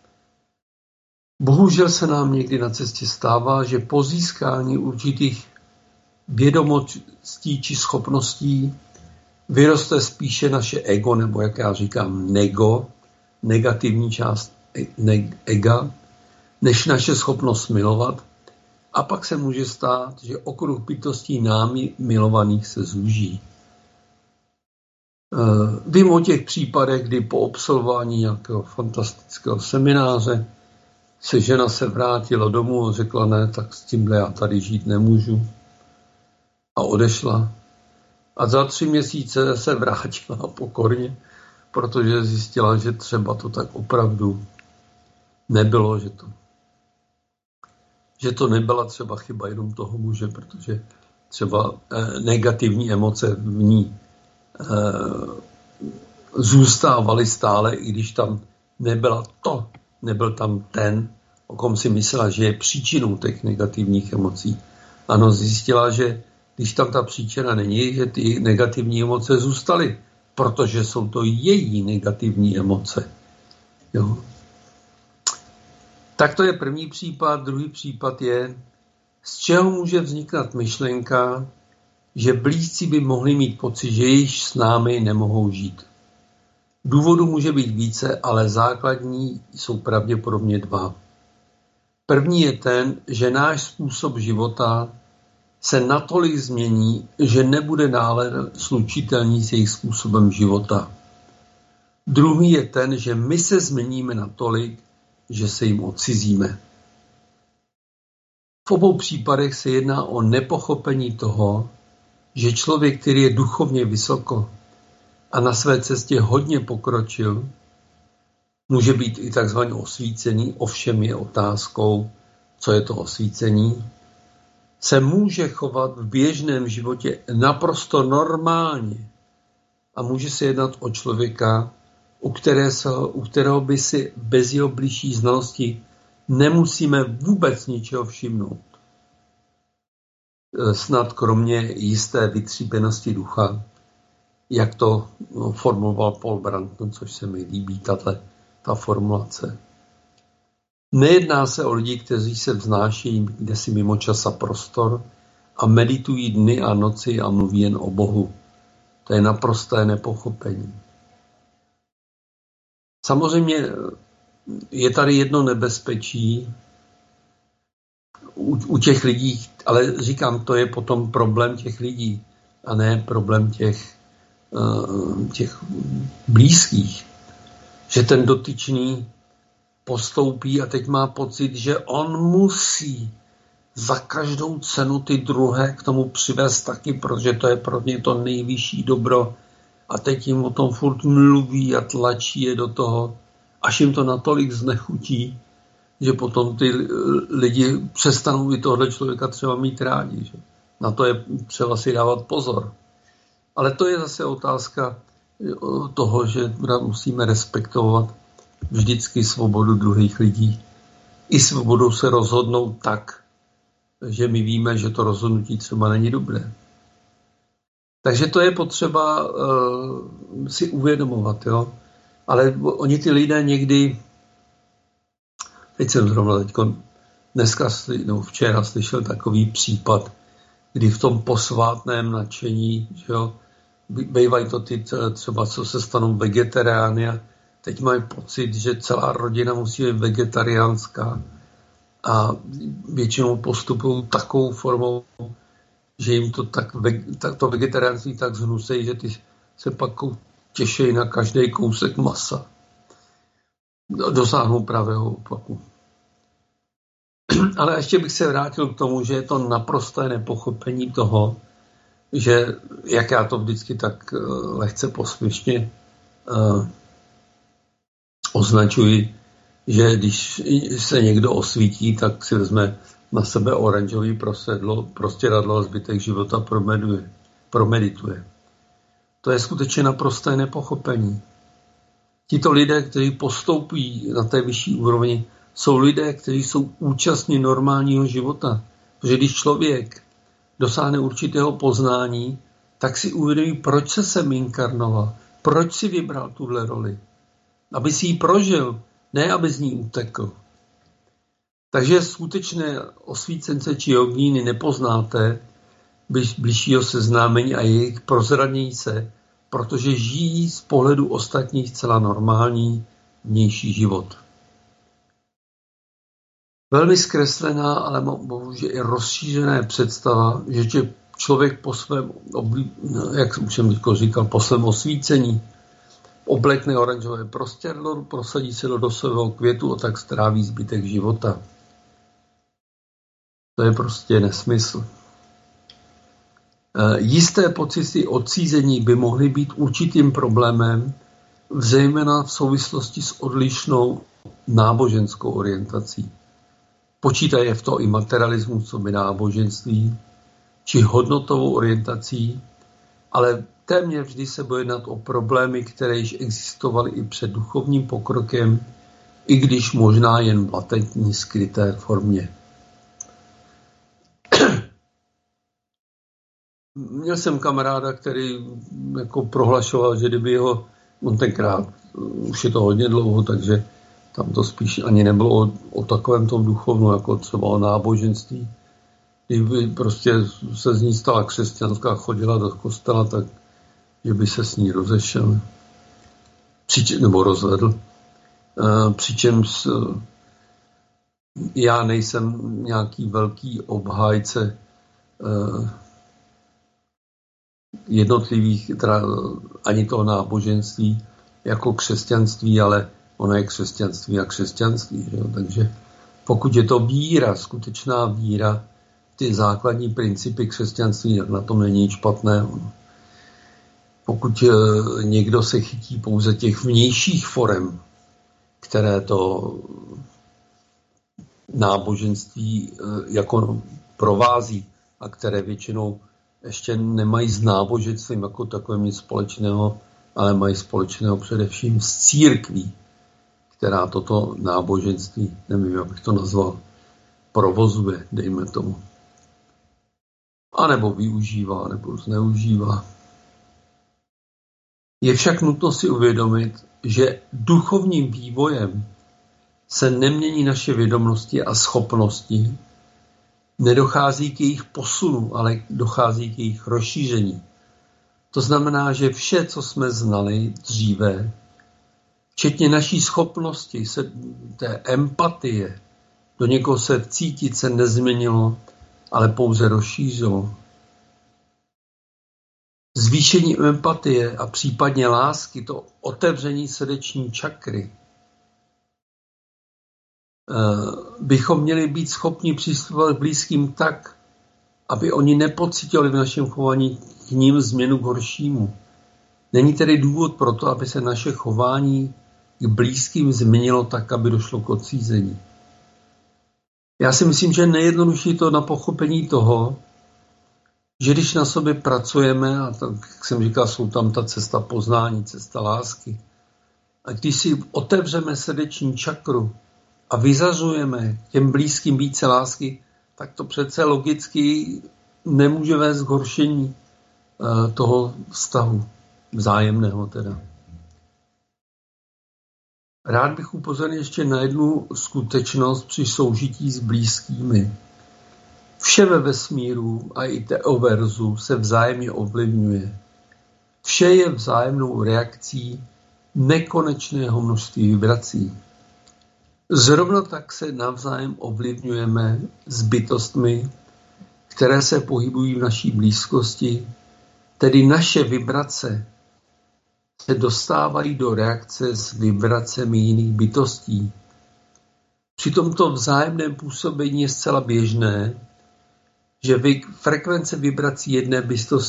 Bohužel se nám někdy na cestě stává, že po získání určitých vědomostí či schopností vyroste spíše naše ego, nebo jak já říkám, nego, negativní část ega, než naše schopnost milovat. A pak se může stát, že okruh bytostí námi milovaných se zúží. Vím o těch případech, kdy po absolvování nějakého fantastického semináře žena vrátila domů a řekla, ne, tak s tímhle já tady žít nemůžu. A odešla. A za 3 měsíce se vrátila pokorně, protože zjistila, že třeba to tak opravdu nebylo, že to nebyla třeba chyba jenom toho muže, protože třeba negativní emoce v ní zůstávaly stále, i když tam nebyl tam ten, o kom si myslela, že je příčinou těch negativních emocí. Ano, zjistila, že když tam ta příčina není, že ty negativní emoce zůstaly, protože jsou to její negativní emoce. Jo. Tak to je první případ. Druhý případ je, z čeho může vzniknout myšlenka, že blízcí by mohli mít pocit, že již s námi nemohou žít. Důvodů může být více, ale základní jsou pravděpodobně 2. První je ten, že náš způsob života se natolik změní, že nebude dále slučitelný s jejich způsobem života. Druhý je ten, že my se změníme natolik, že se jim odcizíme. V obou případech se jedná o nepochopení toho, že člověk, který je duchovně vysoko a na své cestě hodně pokročil, může být i takzvaně osvícený, ovšem je otázkou, co je to osvícení, se může chovat v běžném životě naprosto normálně a může se jednat o člověka, u kterého by si bez jeho bližší znalosti nemusíme vůbec ničeho všimnout. Snad kromě jisté vytříbenosti ducha, jak to formuloval Paul Brandon, což se mi líbí, ta formulace. Nejedná se o lidi, kteří se vznášejí kdesi mimo čas a prostor a meditují dny a noci a mluví jen o Bohu. To je naprosté nepochopení. Samozřejmě je tady jedno nebezpečí u těch lidí, ale říkám, to je potom problém těch lidí a ne problém těch blízkých. Že ten dotyčný postoupí a teď má pocit, že on musí za každou cenu ty druhé k tomu přivést taky, protože to je pro ně to nejvyšší dobro. A teď jim o tom furt mluví a tlačí je do toho, až jim to natolik znechutí, že potom ty lidi přestanou i tohle člověka třeba mít rádi. Že? Na to je třeba si dávat pozor. Ale to je zase otázka toho, že musíme respektovat vždycky svobodu druhých lidí. I svobodou se rozhodnout tak, že my víme, že to rozhodnutí třeba není dobré. Takže to je potřeba si uvědomovat, jo. Ale oni ty lidé někdy, teď jsem zrovna včera slyšel takový případ, kdy v tom posvátném nadšení, že jo, bývají to ty třeba, co se stanou vegetariány a teď mají pocit, že celá rodina musí být vegetariánská a většinou postupují takovou formou, že jim to vegetariánství tak zhnusejí, že ty se pak těší na každý kousek masa. Dosáhnou pravého opaku. Ale ještě bych se vrátil k tomu, že je to naprosté nepochopení toho, že, jak já to vždycky tak lehce posměšně označuji, že když se někdo osvítí, tak si vezme na sebe oranžový prostěradlo a zbytek života promedituje. To je skutečně naprosté nepochopení. Tito lidé, kteří postupují na té vyšší úrovni, jsou lidé, kteří jsou účastní normálního života. Protože když člověk dosáhne určitého poznání, tak si uvědomí, proč se sem inkarnoval, proč si vybral tuhle roli. Aby si ji prožil, ne aby z ní utekl. Takže skutečné osvícence či jogíny nepoznáte bez bližšího seznámení a jejich prozradnění se, protože žijí z pohledu ostatních zcela normální vnější život. Velmi zkreslená, ale bohužel i rozšířená představa, že člověk po svém, jak jsem říkal, po svém osvícení oblekne oranžové prostěradlo, prosadí se do svého květu a tak stráví zbytek života. To je prostě nesmysl. Jisté pocity odcízení by mohly být určitým problémem, zejména v souvislosti s odlišnou náboženskou orientací. Počítaje v to i materialismus, co by náboženství, či hodnotovou orientací, ale téměř vždy se bude jednat o problémy, které již existovaly i před duchovním pokrokem, i když možná jen v latentní skryté formě. Měl jsem kamaráda, který jako prohlašoval, že kdyby on tenkrát, už je to hodně dlouho, takže tam to spíš ani nebylo o takovém tom duchovnu, jako třeba o náboženství. Kdyby prostě se z ní stala křesťanská, chodila do kostela, tak že by se s ní rozešel. Nebo rozvedl. Přičemž já nejsem nějaký velký obhájce jednotlivých, ani toho náboženství jako křesťanství, ale ono je křesťanství a křesťanství. Že? Takže pokud je to víra, skutečná víra, ty základní principy křesťanství, na tom není nic špatného. Pokud někdo se chytí pouze těch vnějších forem, které to náboženství jako provází a které většinou ještě nemají s náboženstvím jako takovým nic společného, ale mají společného především s církví, která toto náboženství, nevím, jak bych to nazval, provozuje, dejme tomu. A nebo využívá, nebo zneužívá. Je však nutno si uvědomit, že duchovním vývojem se nemění naše vědomosti a schopnosti, nedochází k jejich posunu, ale dochází k jejich rozšíření. To znamená, že vše, co jsme znali dříve, včetně naší schopnosti, té empatie, do někoho se cítit se nezměnilo, ale pouze rozšířilo. Zvýšení empatie a případně lásky, to otevření srdeční čakry, bychom měli být schopni přistupovat k blízkým tak, aby oni nepocitovali v našem chování k ním změnu k horšímu. Není tedy důvod pro to, aby se naše chování k blízkým změnilo tak, aby došlo k odcízení. Já si myslím, že nejjednodušší to na pochopení toho, že když na sobě pracujeme, a tak, jak jsem říkal, jsou tam ta cesta poznání, cesta lásky, a když si otevřeme srdeční čakru a vyzařujeme těm blízkým více lásky, tak to přece logicky nemůže vést k horšení toho vztahu, vzájemného teda. Rád bych upozornil ještě na jednu skutečnost při soužití s blízkými. Vše ve vesmíru a i teoverzu se vzájemně ovlivňuje. Vše je vzájemnou reakcí nekonečného množství vibrací. Zrovna tak se navzájem ovlivňujeme s bytostmi, které se pohybují v naší blízkosti, tedy naše vibrace se dostávají do reakce s vibracemi jiných bytostí. Při tomto vzájemném působení je zcela běžné, že frekvence vibrací jedné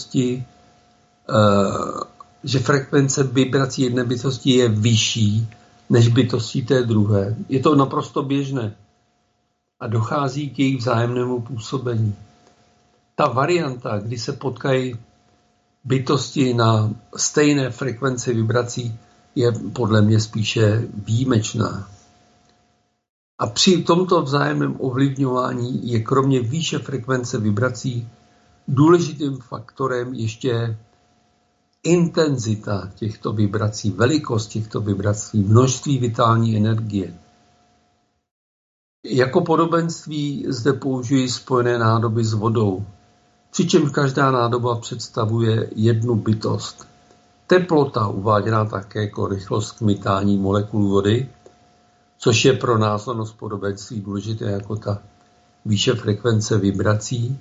bytosti je vyšší než bytosti té druhé. Je to naprosto běžné a dochází k jejich vzájemnému působení. Ta varianta, kdy se potkají bytosti na stejné frekvenci vibrací, je podle mě spíše výjimečná. A při tomto vzájemném ovlivňování je kromě výše frekvence vibrací důležitým faktorem ještě intenzita těchto vibrací, velikost těchto vibrací, množství vitální energie. Jako podobenství zde použiji spojené nádoby s vodou, přičemž každá nádoba představuje jednu bytost. Teplota, uváděná také jako rychlost kmitání molekul vody, což je pro následnost podobenství důležité jako ta výše frekvence vibrací.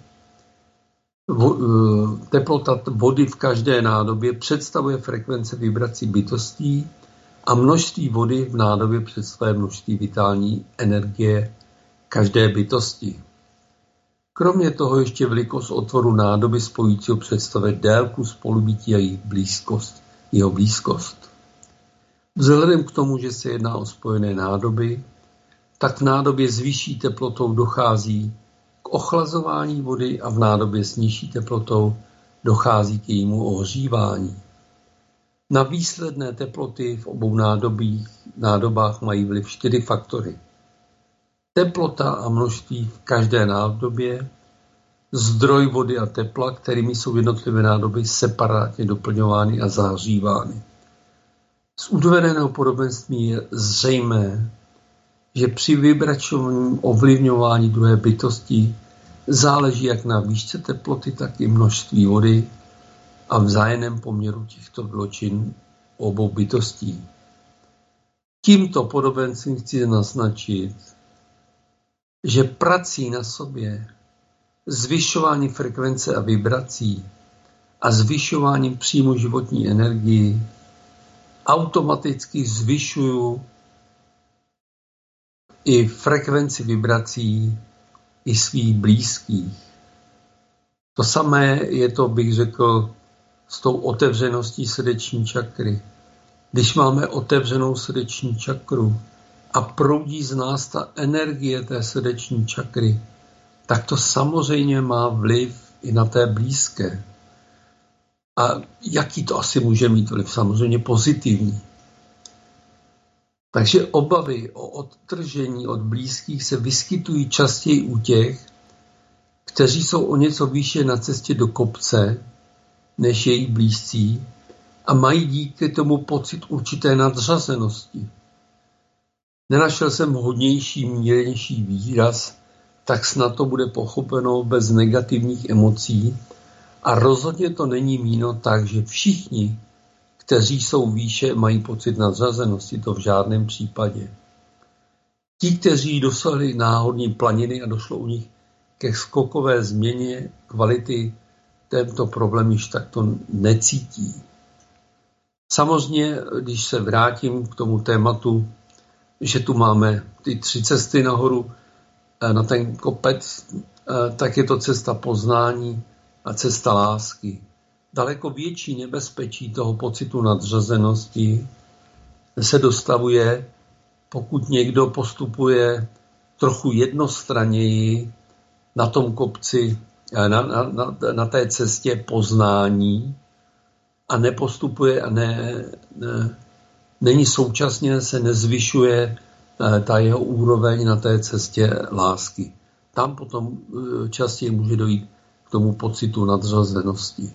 Teplota vody v každé nádobě představuje frekvence vibrací bytostí a množství vody v nádobě představuje množství vitální energie každé bytosti. Kromě toho ještě velikost otvoru nádoby spojujícího představuje délku spolubytí a jeho blízkost. Vzhledem k tomu, že se jedná o spojené nádoby, tak v nádobě s vyšší teplotou dochází k ochlazování vody a v nádobě s nižší teplotou dochází k jejímu ohřívání. Na výsledné teploty v obou nádobách mají vliv 4 faktory. Teplota a množství v každé nádobě, zdroj vody a tepla, kterými jsou jednotlivé nádoby separátně doplňovány a zahřívány. Z uvedeného podobenství je zřejmé, že při vibračním ovlivňování druhé bytosti záleží jak na výšce teploty, tak i množství vody a vzájemném poměru těchto vyločin obou bytostí. Tímto podobenstvím chci naznačit, že prací na sobě, zvyšování frekvence a vibrací a zvyšováním příjmu životní energii automaticky zvyšuju i frekvenci vibrací i svých blízkých. To samé je to, bych řekl, s tou otevřeností srdeční čakry. Když máme otevřenou srdeční čakru a proudí z nás ta energie té srdeční čakry, tak to samozřejmě má vliv i na té blízké. A jaký to asi může mít vliv? Samozřejmě pozitivní. Takže obavy o odtržení od blízkých se vyskytují častěji u těch, kteří jsou o něco výše na cestě do kopce než jejich blízcí a mají díky tomu pocit určité nadřazenosti. Nenašel jsem hodnější, mírnější výraz, tak snad to bude pochopeno bez negativních emocí a rozhodně to není míno tak, že všichni, kteří jsou výše, mají pocit nadřazenosti, to v žádném případě. Ti, kteří dosáhli náhodní planiny a došlo u nich ke skokové změně kvality, tento problém již takto necítí. Samozřejmě, když se vrátím k tomu tématu, že tu máme ty 3 cesty nahoru na ten kopec, tak je to cesta poznání a cesta lásky. Daleko větší nebezpečí toho pocitu nadřazenosti se dostavuje, pokud někdo postupuje trochu jednostranněji na tom kopci na té cestě poznání a nepostupuje a není současně, se nezvyšuje ta jeho úroveň na té cestě lásky. Tam potom častěji může dojít k tomu pocitu nadřazenosti.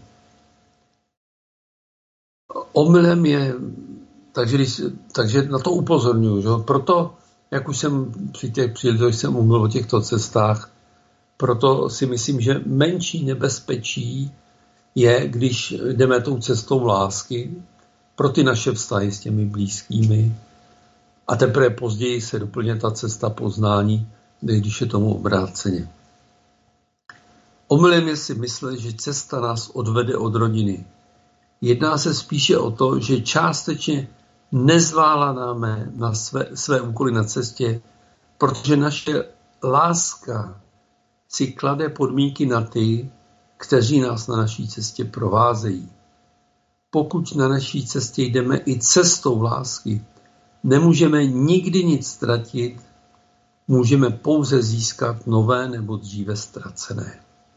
Omylem je, takže na to upozorňuji, že? Proto, jak už jsem při těch příležitostech jsem mluvil o těchto cestách, proto si myslím, že menší nebezpečí je, když jdeme tou cestou lásky pro ty naše vztahy s těmi blízkými a teprve později se doplně ta cesta poznání, když je tomu obráceně. Omylem je si myslet, že cesta nás odvede od rodiny. Jedná se spíše o to, že částečně nezvládáme na své úkoly na cestě, protože naše láska si klade podmínky na ty, kteří nás na naší cestě provázejí. Pokud na naší cestě jdeme i cestou lásky, nemůžeme nikdy nic ztratit, můžeme pouze získat nové nebo dříve ztracené.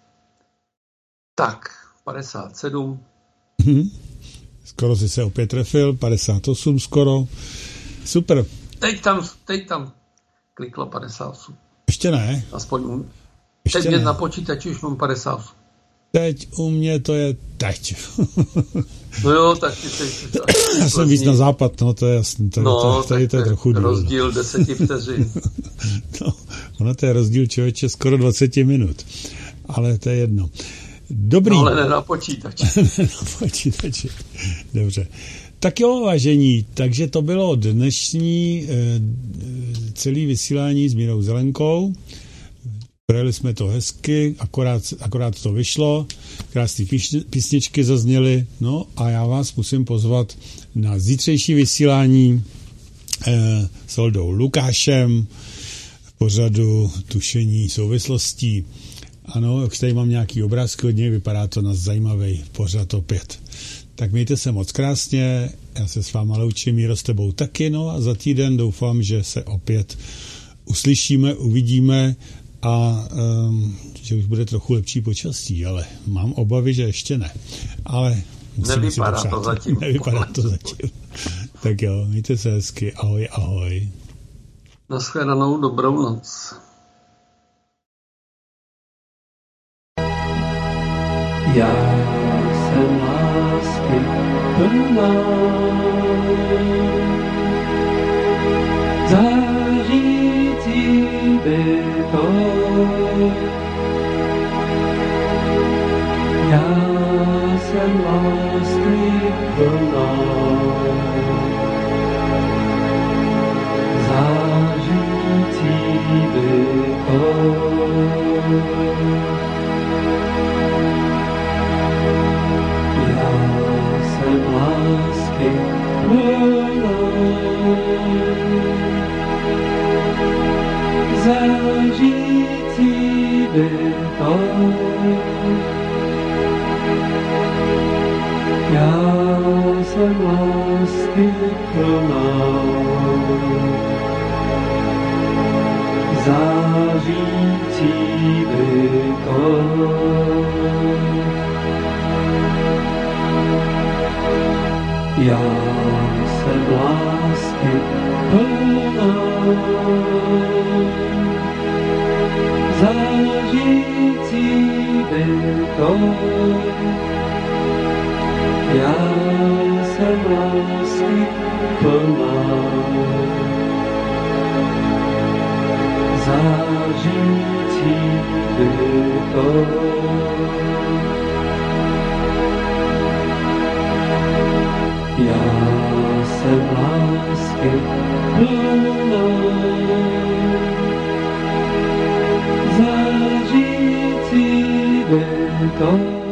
Tak, 57. Skoro jsi se opět trefil, 58 skoro. Super. Teď tam kliklo 58. Ještě ne. Aspoň teď mě na počítači už mám 58. Teď u mě to je teď. No jo, tak ty já jsem víc na západ, no to je jasný. Tady to je trochu důvod. Rozdíl 10 vteřin. No, ono to je rozdíl, člověče, skoro 20 minut. Ale to je jedno. Dobrý. No, ale ne na počítači. Na počítači. Dobře. Tak jo, vážení, takže to bylo dnešní celé vysílání s Mírou Zelenkou. Projeli jsme to hezky, akorát to vyšlo, krásné písničky zazněly, no a já vás musím pozvat na zítřejší vysílání s Oldou Lukášem v pořadu Tušení souvislostí. Ano, už tady mám nějaký obrázky od něj, vypadá to na zajímavý pořad opět. Tak mějte se moc krásně, já se s váma loučím, Míro, s tebou taky, no a za týden doufám, že se opět uslyšíme, uvidíme a že už bude trochu lepší počasí, ale mám obavy, že ještě ne. Ale musíme si to přát. Nevypadá to zatím. Tak jo, mějte se hezky, ahoj, ahoj. Naschledanou, dobrou noc. Já jsem lásky plná, zářící bytoj. Já jsem lásky plná, zářící bytoj. Lásky plná, zářící bytoj. Já jsem lásky plná, zářící bytoj. Já jsem lásky plná, zářící bytoj. Já jsem lásky plná, zářící bytoj. Já jsem lásky plná, zářící bytoj.